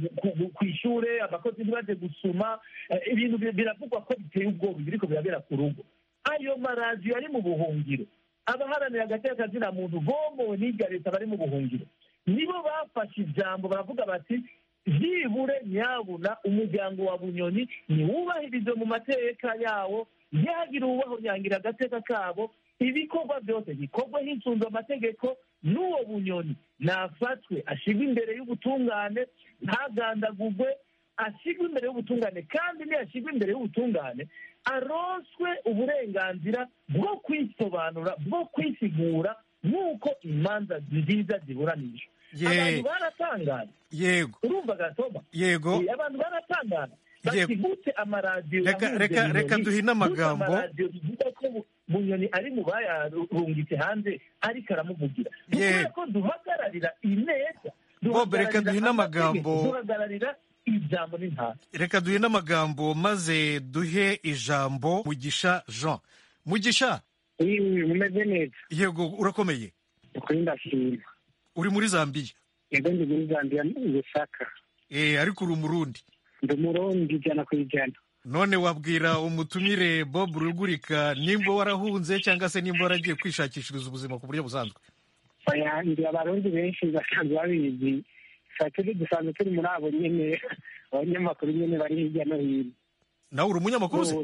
ku ishure, abakozi ntibaje gusuma, ibintu biravugwa ko biteye ubwoba biriko birabera ku rugo. Ayo maradiyo ari mu buhungiro abaharanira agateka kazina muntu bomowe n'irya leta bari mu buhungiro nibo bafashe ijambo baravuga bati byibure nyabuna umuryango wa Bunyoni niwubahirize mu mateka yawo ntihagire uwubahonyangira agateka kabo ibikorwa byose bikorwa hisunze amategeko n'uwo Bunyoni nafatwe ashigwe imbere y'ubutungane ntagandagurwe ashigwe imbere y'ubutungane kandi niyashigwe imbere y'ubutungane aronswe uburenganzira bwo kwisobanura bwo kwisigura nk'uko imanza nziza ziburanishwa abantu baratangaje yego urumva gatoma yego abantu baratangaje bati gute amaradiyo reka reka reka duhine amagambo amaradiyo bivuga ko Bunyoni ari mu bayarungitse hanze ariko aramuvugira dukwiye ko duhagararira ineza Bob reka duhine amagambo duhagararira ijambo n'intara reka duhine amagambo maze duhe ijambo Mugisha Jean Mugisha umeze neza yego urakomeye ukuri ndashima uri muri Zambia yego ndi muri Zambia Lusaka eh ariko uri umurundi ndi umurundi ijana ku ijana none wabwira umutumire Bob Rugurika nimba warahunze cyangwa se nimba waragiye kwishakishiriza ubuzima ku buryo busanzwe oya ndi abarundi benshi basanzwe babizi saturi dusanzwe turi muri abo nyene abanyamakuru nyene bari hirya no hino nawe uri umunyamakuru se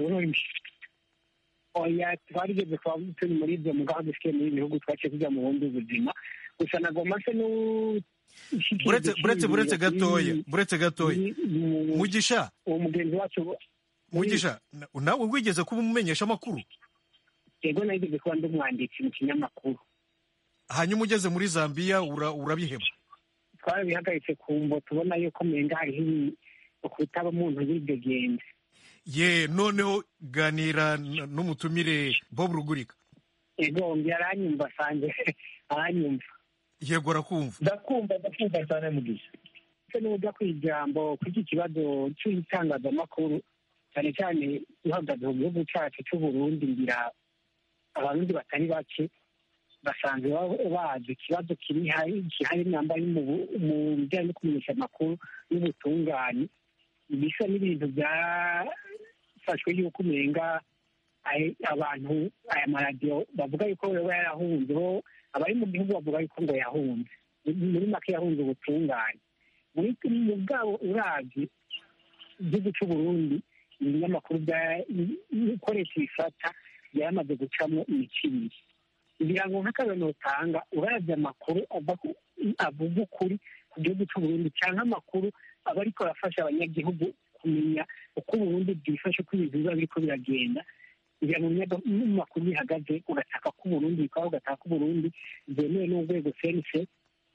oya twarigeze kuba turi muri ibyo mugabo dufite muri ibihugu twaciye kujya mu bundi buzima gusa nagomba se no buretse buretse buretse gatoya buretse gatoya Mugisha uwo mugenzi wacu Mugisha nawe wigeze kuba umumenyesha amakuru yego nageze kuba ndi umwanditsi mu kinyamakuru hanyuma ugeze muri Zambia urabiheba twarabihagaritse kumva tubona yuko menga hariho ukutaba umuntu yidegembye ye noneho ganira n'umutumire Bob Rugurika yego yaranyumva sanje aranyumva yego arakumva ndakumva ndakumva cyane Mugisha se n'ujya kwijambo kuri iki kibazo cy'itangazamakuru cyane cyane uhagaze mu gihugu cyacu cy'u Burundi ngira abarundi batari bake basanzwe bazi ikibazo kiri gihari nyambaye mu bijyanye no kumenyesha amakuru y'ubutungane bisa n'ibintu byafashwe y'uko umenga abantu aya maradiyo bavuga yuko yaba yarahunze bo abari mu gihugu bavuga yuko ngo yahunze muri make yahunze ubutungane muri mu bwabo uravye igihugu cy'u Burundi ibinyamakuru bikoresha ibifata byamaze gucamo imico ibiri kugira ngo nk'akarorero utanga uravye amakuru avuga ukuri ku gihugu cy'u Burundi cyangwa amakuru aba ariko arafasha abanyagihugu kumenya uko Burundi bwifashe ko ibintu biba biriko biragenda kugira ngo mu makuru bihagaze ugataka ko Burundi bikaba ugataka ko Burundi byemewe n'urwego C N C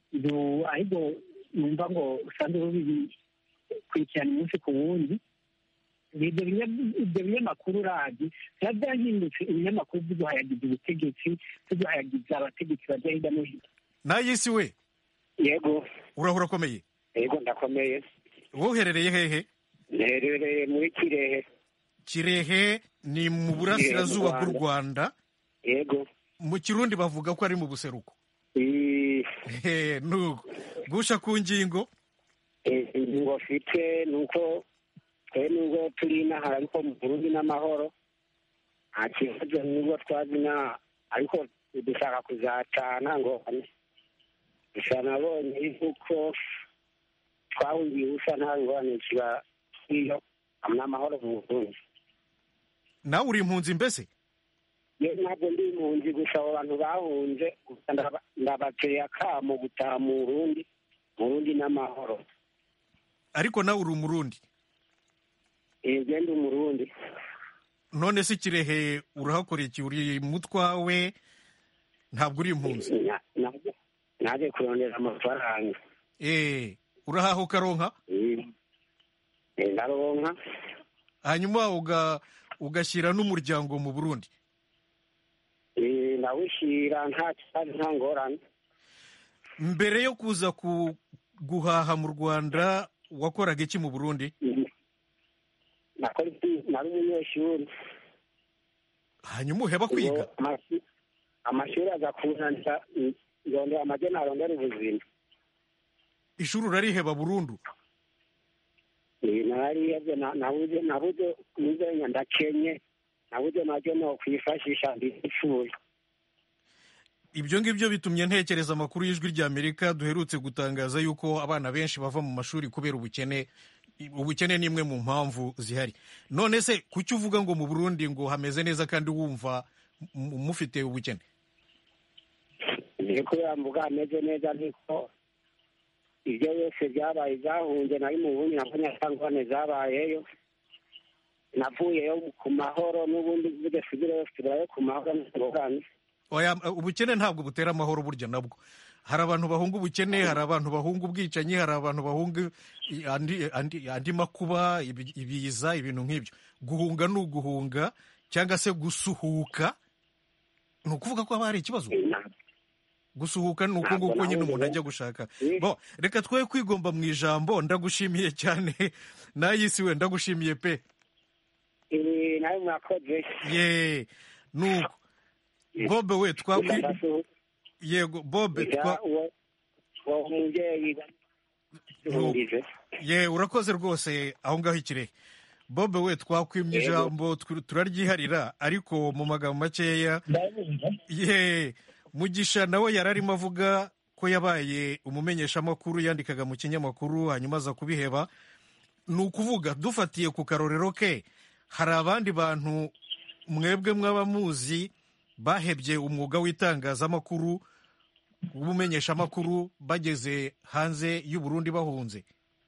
ahubwo numva ngo usanzwe rubikurikirana umunsi ku wundi ibyo binyamakuru radi biba byahindutse ibinyamakuru byo guhayagiza ubutegetsi byo guhayagiza abategetsi bajya hirya no hino nayisi we yego urahura akomeye yego ndakomeye wowe uherereye hehe nherereye muri Kirehe Kirehe ni mu burasirazuba bw'u Rwanda yego mu Kirundi bavuga ko ari mu buseruko eh nuko gusha ku ngingo eh ingingo fite nuko twe nubwo turi inaha ariko mu Burundi n'amahoro nta kibazo nubwo twazina ariko dushaka kuzacana ngo gusa nabonye yuko twahungiye ubusa nta ngorane kiba iyo n'amahoro mu Burundi nawe uri impunzi mbese ntabwo ndi impunzi gusa abo bantu bahunze ndabateye akamo gutaha mu Burundi mu Burundi n'amahoro ariko nawe uri umurundi genda umurundi none se Kirehe urahakora iki uri mutwawe ntabwo uri impunzi naje kurondera amafaranga eh urahaho karonka eh ndaronka hanyuma uga ugashyira n'umuryango mu Burundi eh nawushira nta kibazo nta ngorane mbere yo kuza ku guhaha mu Rwanda wakoraga iki mu Burundi nari umunyeshuri hanyuma uheba kwiga amashuri aza kunanira ndondera amajyana arondera ubuzima ishuri urariheba burundu narihebye nabuze nabuze nizenya ndakenye nabuze najye no kwifashisha ndipfuye ibyo ngibyo bitumye ntekereza amakuru y'ijwi ry'Amerika duherutse gutangaza yuko abana benshi bava mu mashuri kubera ubukene. Ubukene ni imwe mu mpamvu zihari. None se kuki uvuga ngo mu Burundi ngo hameze neza kandi wumva mufite ubukene? ni kubera mvuga hameze neza niko ibyo byose byabaye zahunze nari mu bundi nabwo nyakangwane zabayeyo navuyeyo ku mahoro n'ubundi bidasigaye turayo ku mahoro n'ubugani. Oya, ubukene ntabwo butera amahoro burya nabwo. Hari abantu bahunga ubukene, hari abantu bahunga ubwicanyi, hari abantu bahunga andi, andi, andi makuba, ibiza, ibintu nk'ibyo. Guhunga ni uguhunga cyangwa se gusuhuka. Ni ukuvuga ko haba hari ikibazo. Gusuhuka ni uko nguko nyine umuntu ajya gushaka. Bo, reka twe kwigomba mu ijambo, ndagushimiye cyane. Nayisi we ndagushimiye pe. Eh, nayo mwakoze. Ye, nuko. Bob we twakwi Yego Bob twa wo mujye Ye urakoze rwose aho ngaho ikire. Bob we twakwimye ijambo turaryiharira ariko mu magambo makeya. Ye Mugisha nawe yararimo avuga ko yabaye umumenyesha makuru yandikaga mu kinyamakuru hanyuma aza kubiheba. Ni ukuvuga dufatiye ku karorero ke hari abandi bantu mwebwe mwaba muzi bahebye umwuga w'itangazamakuru ubumenyesha makuru bageze hanze y'u Burundi bahunze.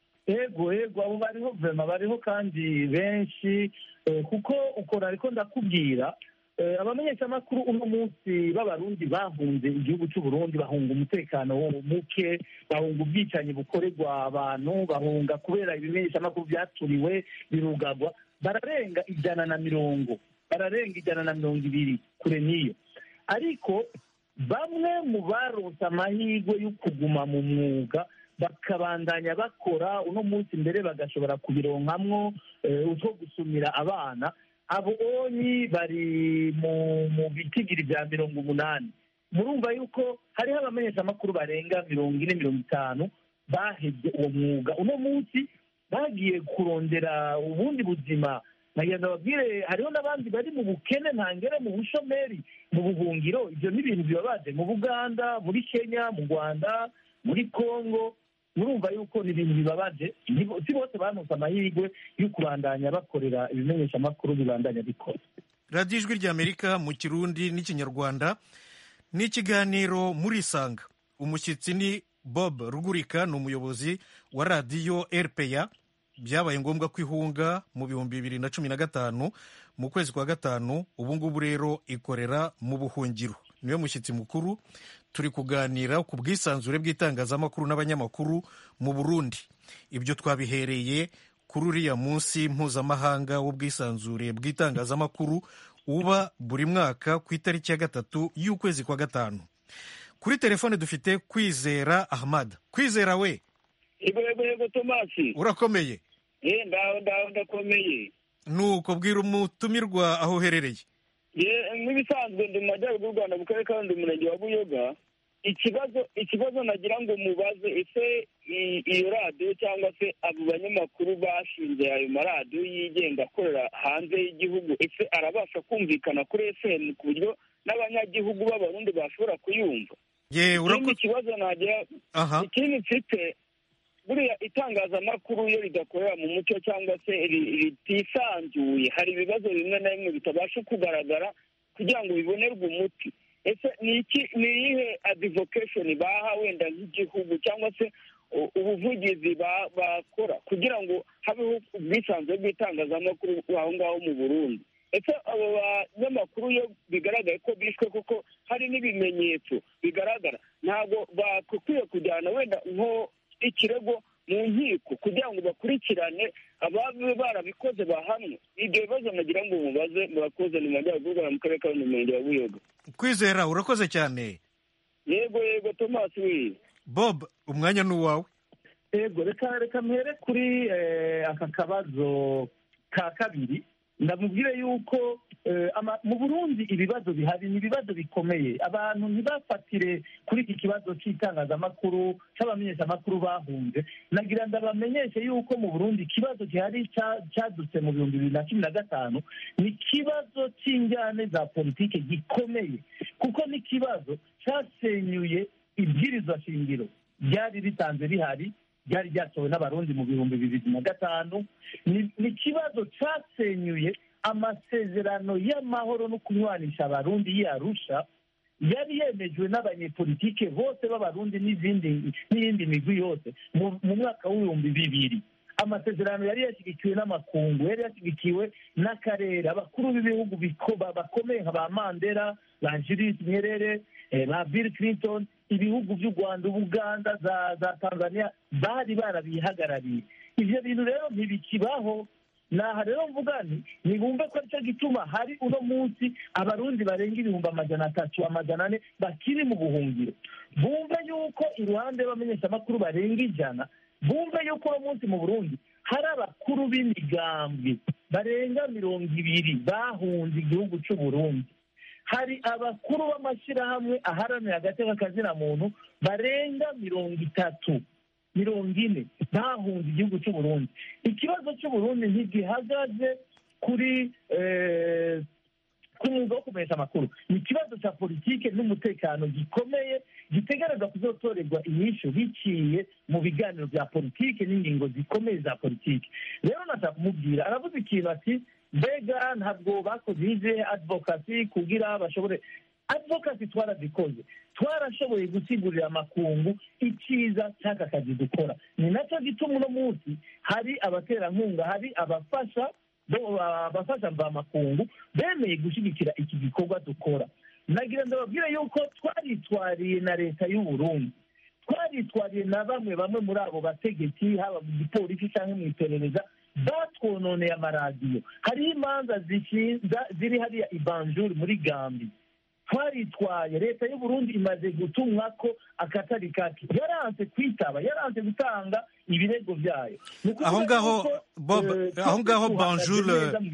Ego ego abo bariho vema bariho kandi benshi kuko ukora ariko ndakubwira abamenyesha makuru uno munsi b'abarundi bahunze igihugu cy'u Burundi bahunga umutekano muke, bahunga ubwicanyi bukorerwa abantu, bahunga kubera ibimenyesha makuru byaturiwe birugagwa, bararenga ijana na mirongo bararenga ijana na mirongo ibiri kure niyo. Ariko bamwe mu baronse amahirwe yo kuguma mu mwuga bakabandanya bakora uno munsi mbere bagashobora kubironkamwo utwo gusumira abana, abo onyi bari mu mu bitigiri bya mirongo umunani. Murumva yuko hariho abamenyesha amakuru barenga mirongo ine mirongo itanu bahebye uwo mwuga uno munsi bagiye kurondera ubundi buzima. Nagenda babwire hariho n'abandi bari mu bukene ntangere mu bushomeri mu buhungiro. Ibyo ni ibintu bibabaje mu Buganda, muri Kenya, mu Rwanda, muri Kongo. Murumva yuko ni ibintu bibabaje, si bose banonse amahirwe yo kubandanya bakorera ibimenyesha amakuru bibandanya bikora. Radio Ijwi ry'Amerika mu Kirundi n'Ikinyarwanda ni ikiganiro muri Sanga. Umushyitsi ni Bob Rugurika, ni umuyobozi wa radiyo R P A. Byabaye ngombwa kwihunga mu bihumbi bibiri na cumi na gatanu mu kwezi kwa gatanu. Ubu ngubu rero ikorera mu buhungiro. Niwe mushyitsi mukuru. Turi kuganira ku bwisanzure bw'itangazamakuru n'abanyamakuru mu Burundi. Ibyo twabihereye kuri uriya munsi mpuzamahanga w'ubwisanzure bw'itangazamakuru uba buri mwaka ku itariki ya gatatu y'ukwezi kwa gatanu. Kuri telefone dufite Kwizera Ahmad. Kwizera we. Yego yego yego Tomasi. Urakomeye? Eh ndaho ndaho ndakomeye. Nuko bwira umutumirwa aho uherereye. Ye nk'ibisanzwe ndi mu majyaruguru y'u Rwanda mu karere ka Rundi umurenge wa Buyoga. Ikibazo ikibazo nagira ngo mubaze ese iyo radiyo cyangwa se abo banyamakuru bashinze ayo maradiyo yigenga akorera hanze y'igihugu ese arabasha kumvikana kuri F M ku buryo n'abanyagihugu b'abarundi bashobora kuyumva? Ye urakoze. Ikibazo nagira ikindi mfite buriya itangazamakuru iyo ridakorera mu mucyo cyangwa se ritisanzuye hari ibibazo bimwe na bimwe bitabasha kugaragara kugira ngo bibonerwe umuti. Ese ni iki ni iyihe advocation baha wenda nk'igihugu cyangwa se ubuvugizi bakora kugira ngo habeho ubwisanzure bw'itangazamakuru aho ngaho mu Burundi? Ese abo banyamakuru iyo bigaragaye ko bishwe kuko hari n'ibimenyetso bigaragara ntabwo bakwiye kujyana wenda nko ikirego mu nkiko kugira ngo bakurikirane ababe barabikoze bahamwe? Ibyo bibazo nagira ngo mubaze murakoze. Ni majyaruguru mu karere ka Rundi wa Buyoga. Kwizera urakoze cyane. Yego yego Thomas we. Bob umwanya ni uwawe. Yego reka reka mpere kuri aka kabazo ka kabiri. ndamubwire yuko mu burundi ibibazo bihari ni ibibazo bikomeye. abantu ntibafatire kuri iki kibazo cy'itangazamakuru cy'abamenyeshamakuru bahunze. nagira ndabamenyeshe yuko mu burundi ikibazo gihari cyadutse mu bihumbi bibiri na cumi na gatanu ni ikibazo cy'injyane za politiki gikomeye, kuko ni ikibazo cyasenyuye ibwirizwa shingiro ryari ritanze rihari, ryari ryatowe n'abarundi mu bihumbi bibiri na gatanu. ni ikibazo cyasenyuye amasezerano y'amahoro no kunywanisha abarundi y'Arusha yari yemejwe n'abanyepolitike bose b'abarundi n'izindi n'iyindi migwi yose mu mwaka w'ibihumbi bibiri. amasezerano yari yashyigikiwe n'amakungu, yari yashyigikiwe n'akarere, abakuru b'ibihugu bakomeye nka ba Mandela, ba Julius Nyerere, ba Bill Clinton, ibihugu by'u Rwanda, Uganda, za za Tanzania bari barabihagarariye. Ivyo bintu rero ntibikibaho. naha rero mvuga nti nibumve ko aricyo gituma hari uno munsi abarundi barenga ibihumbi amajana atatu amajana ane bakiri mu buhungiro. bumve yuko iruhande y'abamenyeshamakuru barenga ijana, bumve yuko uno munsi mu Burundi hari abakuru b'imigambwe barenga mirongo ibiri bahunze igihugu cy'u Burundi. hari abakuru b'amashyirahamwe aharanira agateka kazina muntu barenga mirongo itatu mirongo ine bahunze igihugu cy'u Burundi. ikibazo cy'u Burundi ntigihagaze kuri ku mwuga wo kumenyesha amakuru, ni ikibazo cya politike n'umutekano gikomeye gitegerezwa kuzotorerwa inyishu biciye mu biganiro bya politike n'ingingo zikomeye za politike. rero nashaka kumubwira, aravuze ikintu ati mbega ntabwo bakoze ize advocacy kugira bashobore. advocacy twarazikoze, twarashoboye gusigurira amakungu icyiza cy'aka kazi dukora. ni nacyo gituma uno munsi hari abaterankunga, hari abafasha abafasha mvamakungu bemeye gushyigikira iki gikorwa dukora. nagira ndababwire yuko twaritwariye na leta y'u Burundi, twaritwariye na bamwe bamwe muri abo bategetsi, haba mu gipolisi cyangwa mu iperereza, batwononeye amaradiyo. hariho imanza ziri hariya i Banjul muri Gambi, twaritwaye. leta y'u Burundi imaze gutumwa ko akatari kake, yaranze kwitaba, yaranze gutanga ibirego byayo. aho ngaho Bob, aho ngaho Banjul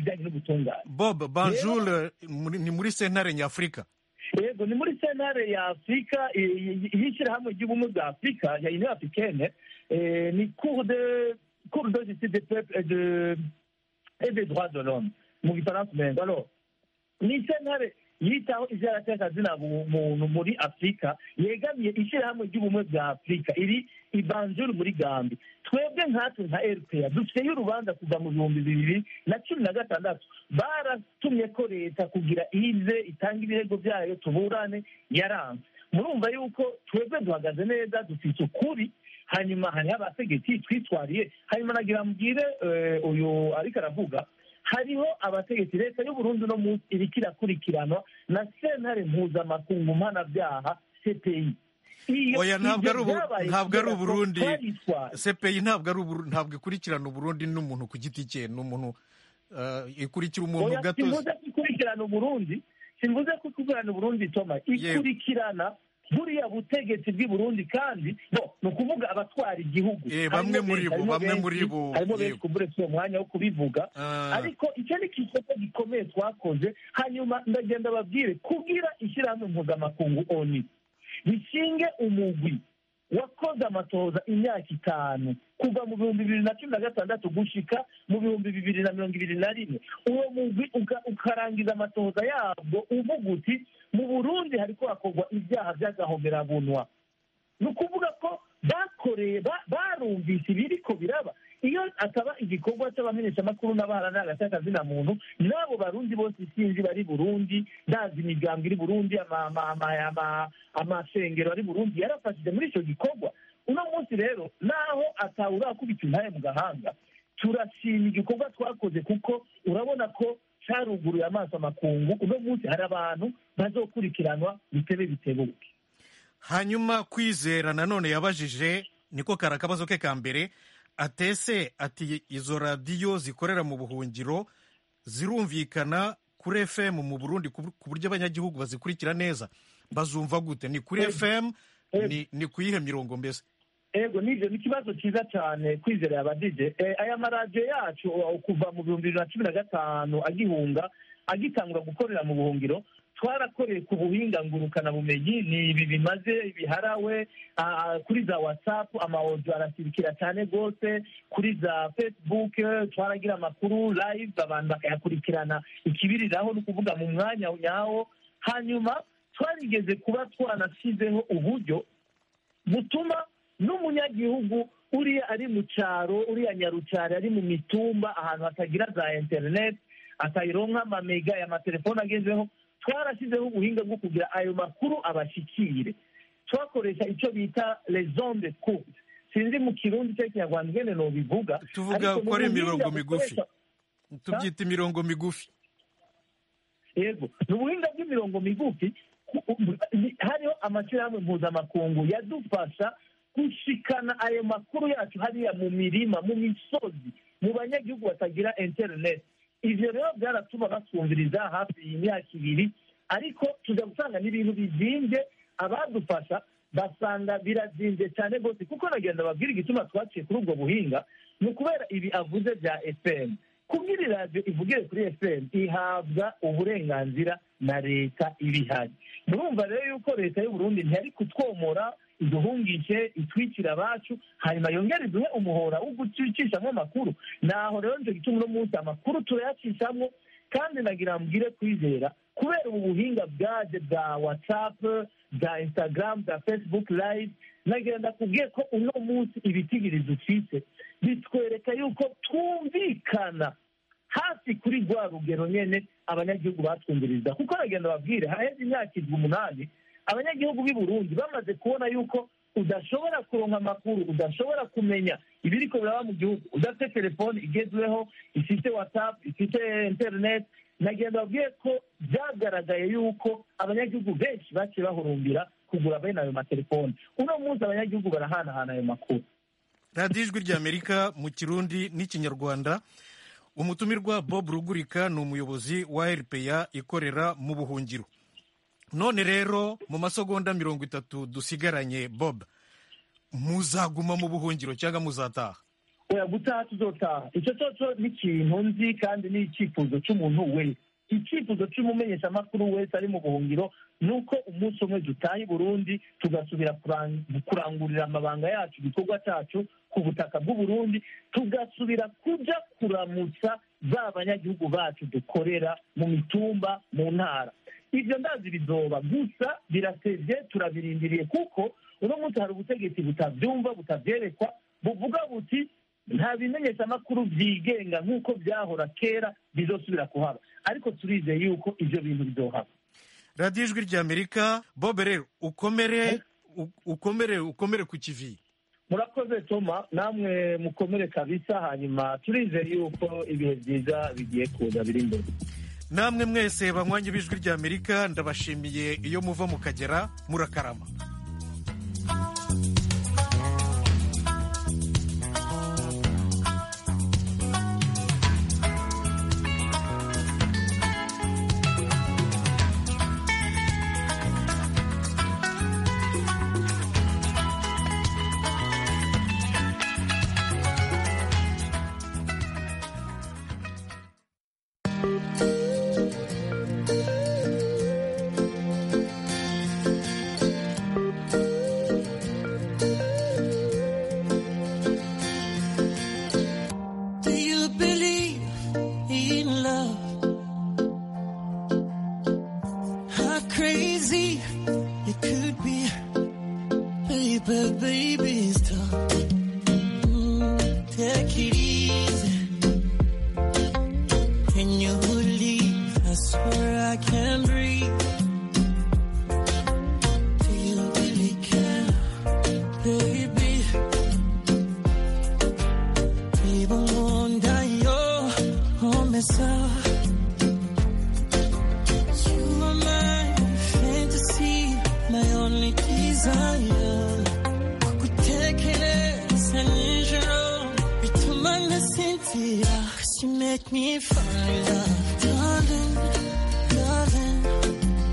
Bob Banjul ni muri sentare nyafurika. yego, ni muri sentare ya Afurika y'ishyirahamwe ry'ubumwe bwa Afurika ya Union Africaine. ni cour de cour de justice des peuples et de et des droits de l'homme mu gifaransa mengo. alors ni sentare yitaho ivy'agateka zina muntu muri Afurika, yegamiye ishyirahamwe ry'ubumwe bwa Afurika, iri i Banjul muri Gambi. twebwe nkatwe nka R P A dufiteyo urubanza kuva mu bihumbi bibiri na cumi na gatandatu. baratumye ko leta kugira ize itanga ibirego byayo tuburane, yaranze. murumva yuko twebwe duhagaze neza, dufite ukuri. hanyuma hariho abategetsi twitwariye. hanyuma nagira mbwire uyu ariko aravuga, hariho abategetsi, leta y'u Burundi no munsi iriko irakurikiranwa na sentare mpuzamakungu mpanabyaha C P I. oya ntabwo ari ntabwo ari Uburundi. C P I ntabwo ari Uburundi, ntabwo ikurikirana Uburundi n'umuntu ku giti cye, n'umuntu ikurikira umuntu gato. simvuze ko ikurikirana Uburundi, simvuze ko ikurikirana Uburundi Toma, ikurikirana buriya butegetsi bw'i Burundi. kandi no ni ukuvuga abatwara igihugu, bamwe muri bo bamwe muri bo harimo benshi kuburetse uwo mwanya wo kubivuga. ariko icyo ni ikibazo gikomeye twakoze. hanyuma ndagenda babwire, kugira ishyirahamwe mpuzamakungu ONU rishinge umugwi wakoze amatohoza imyaka itanu kuva mu bihumbi bibiri na cumi na gatandatu gushika mu bihumbi bibiri na mirongo ibiri na rimwe. uwo mugwi ukarangiza amatohoza yabwo uvuga uti mu Burundi hariko hakorwa ibyaha by'agahomerabunwa. ni ukuvuga ko bakoreye barumvise ibiriko biraba. iyo ataba igikorwa cy'abamenyeshamakuru n'abaharanira agateka kazina muntu, n'abo barundi bose isinzi bari Burundi, ndazi imigambi iri Burundi, amasengero ari Burundi yarafashije muri icyo gikorwa. uno munsi rero naho atawurakubita intaye mu gahanga, turashima igikorwa twakoze, kuko urabona ko cyaruguruye amaso amakungu. uno munsi hari abantu bazokurikiranwa bitebe bitebuke. hanyuma Kwizera nanone yabajije, niko kari akabazo ke ka mbere, atese ati izo radiyo zikorera mu buhungiro zirumvikana kuri F M mu Burundi ku buryo abanyagihugu bazikurikira neza? bazumva gute? ni kuri F M? ni ni kuyihe mirongo mbese? ego nibyo ni ikibazo cyiza cyane kwizera yabadije. Aya maradiyo yacu kuva mu bihumbi bibiri na cumi na gatanu agihunga agitangura gukorera mu buhungiro, twarakoreye ku buhinga ngurukanabumenyi. Ni ibi bimaze biharawe kuri za watsapu, amawodo arasirikira cyane rwose, kuri za facebook twaragira amakuru live abantu bakayakurikirana ikibiriraho, ni ukuvuga mu mwanya nyawo. Hanyuma twarigeze kuba twanashyizeho uburyo butuma n'umunyagihugu uriya ari mu cyaro, uriya nyarucyari ari mu mitumba ahantu hatagira za interineti, atayironka amamega y'amatelefone agezeho, twarashyizeho ubuhinga bwo kugira ayo makuru abashyikire. Twakoresha icyo bita les ondes courtes, sinzi mu kirundi cyangwa ikinyarwanda ingene nobivuga, tuvuga ko ari imirongo migufi, tubyita imirongo migufi. Yego, ni ubuhinga bw'imirongo migufi. Hariho amashyirahamwe mpuzamakungu yadufasha gushikana ayo makuru yacu hariya mu mirima, mu misozi, mu banyagihugu batagira interineti. Ivyo rero byaratuma basumviriza hafi y'imyaka ibiri, ariko tuza gusanga n'ibintu bizimvye. Abadufasha basanga birazimvye cyane rwose, kuko nagenda babwira igituma twaciye kuri ubwo buhinga, ni ukubera ibi avuze bya F M. Kubwira iradiyo ivugire kuri F M ihabwa uburenganzira na leta ibihari. Murumva rero yuko leta y'u Burundi ntiyari kutwomora iduhungishe itwikira abacu hanyuma yongera iduhe umuhora wo gucishamo amakuru. Naho rero nicyo gituma uno munsi amakuru turayacishamo, kandi nagira mbwire kwizera kubera ubu buhinga bwaje bwa whatsapp, bwa instagram, bwa facebook live, nagira ndakubwiye ko uno munsi ibitigiriza ufise bitwereka yuko twumvikana hafi kuri rwa rugero nyene abanyagihugu batwumviriza. Kuko nagenda babwire haheze imyaka irwi umunani abanyagihugu b'i Burundi bamaze kubona yuko udashobora kuronka amakuru, udashobora kumenya ibiriko biraba mu gihugu udafite telefone igezweho, ifite whatsapp, ifite internet. Nagenda babwiye ko byagaragaye yuko abanyagihugu benshi baciye bahurumbira kugura bene ayo matelefone. Uno munsi abanyagihugu barahanahana ayo makuru. radiyo ijwi ry'Amerika mu kirundi n'ikinyarwanda. Umutumirwa Bob Rugurika ni umuyobozi wa R P A ikorera mu buhungiro. None rero mu masegonda mirongo itatu dusigaranye, Bob, muzaguma mu buhungiro cyangwa muzataha? Oya, gutaha tuzotaha. Icyo cyo ni ikintu nzi kandi ni icyifuzo cy'umuntu wese. Icyifuzo cy'umumenyeshamakuru wese ari mu buhungiro ni uko umunsi umwe dutaha i Burundi tugasubira kurangurira amabanga yacu, igikorwa cyacu ku butaka bw'u Burundi, tugasubira kuja kuramutsa ba banyagihugu bacu dukorera mu mitumba, mu ntara. Ibyo ndazi bizoba, gusa birasevye, turabirindiriye kuko uno munsi hari ubutegetsi butabyumva, butabyerekwa, buvuga buti nta bimenyeshamakuru byigenga nk'uko byahora kera bizosubira kuhaba. Ariko turizeye yuko ivyo bintu bizohaba. radiyo ijwi ry'Amerika. Bob rero ukomere, ukomere ukomere ku kivi. Murakoze Toma, namwe mukomere kabisa. Hanyuma turizeye yuko ibihe byiza bigiye kuza biri imbere. Namwe mwese banywanyi b'ijwi ry'Amerika ndabashimiye. Iyo muva mu Kagera murakarama.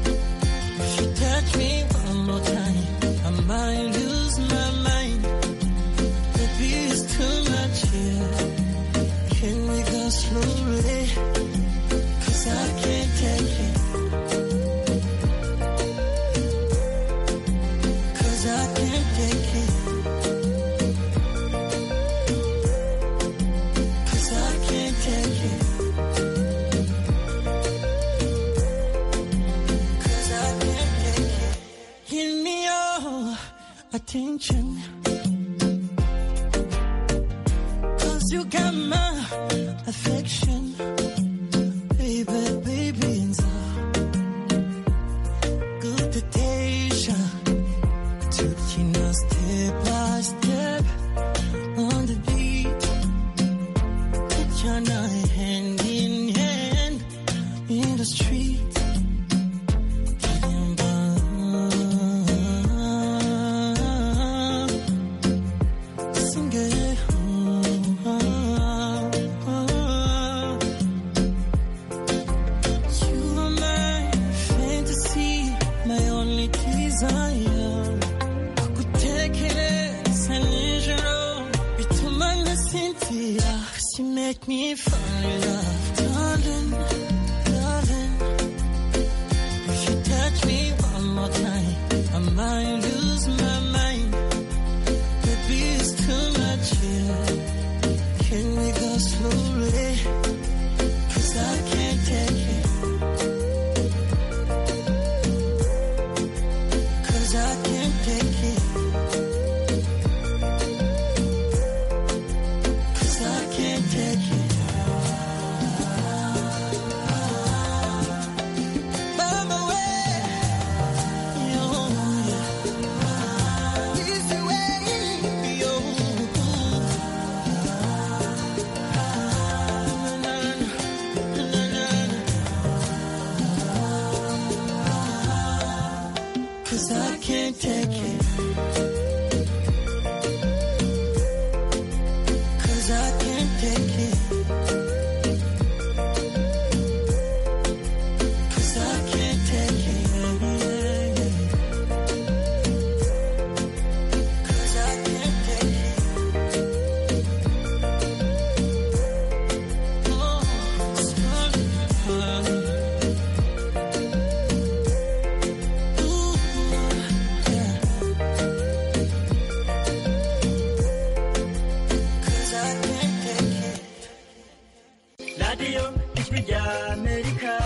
If you touch me one more time, I might lose my mind. attention. Cause you got my affection. Baby, baby, and so good the days. Taking us step by step on the beat. Put your night hand in hand in the street. Make me fall in love, darling, darling. If you touch me one more time, I might lose my mind. Baby, it's too much here. Can we go slowly? Cause I can't take it. Cause I can't take it. Cause I can't take it. Cause I can't take it. Cause I can't take it. Cause I can't take it. Oh, sorry. Radio Ijwi rya Amerika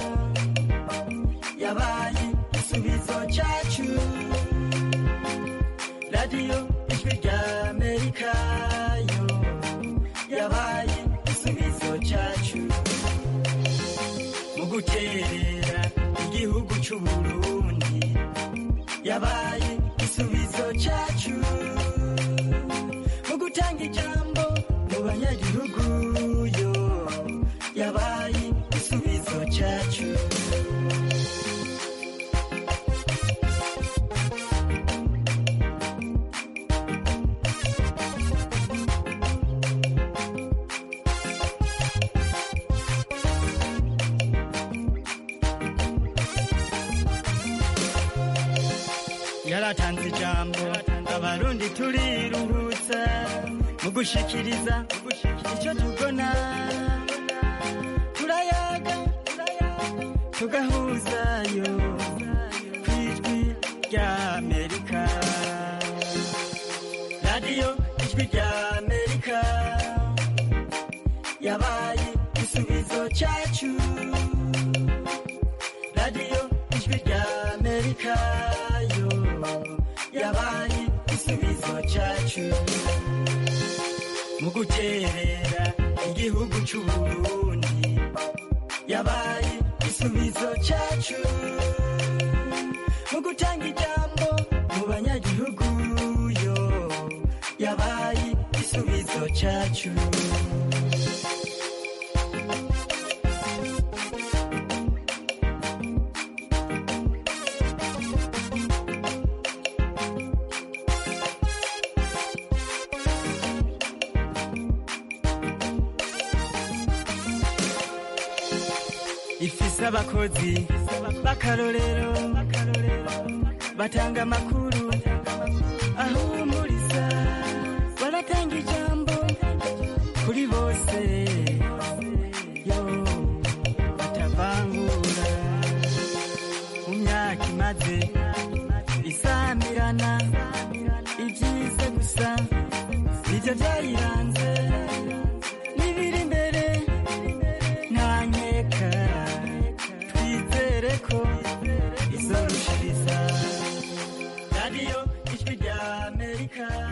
yabaye igisubizo cyacu. Radio Ijwi rya Amerika yo yabaye igisubizo cyacu mu guterera igihugu cy'u Burundi. Yabaye igisubizo cyacu mu gutanga ijambo mu banyagihugu yo yabaye igisubizo cyacu. Yaratanze ijambo abarundi turiruhutsa mu gushikiriza icyo tubona. Turayaga tugahuzayo ku Ijwi rya Amerika. Radio Ijwi rya Amerika yabaye igisubizo cyacu. Radio Ijwi rya Amerika yo yabaye igisubizo cyacu mu guterera igihugu cy'u Burundi. Yabaye igisubizo cyacu mu gutanga ijambo mu banyagihugu yo yabaye igisubizo cyacu. Ifise abakozi b'akarorero batanga amakuru ahumuriza, baratanga ijambo kuri bose yo batavangura. Mu myaka imaze isamirana ibyiza gusa nibyo byayiranze. N'ibiri imbere nta nkeka, twizere ko izorushiriza. Radio Ijwi rya ry'Amerika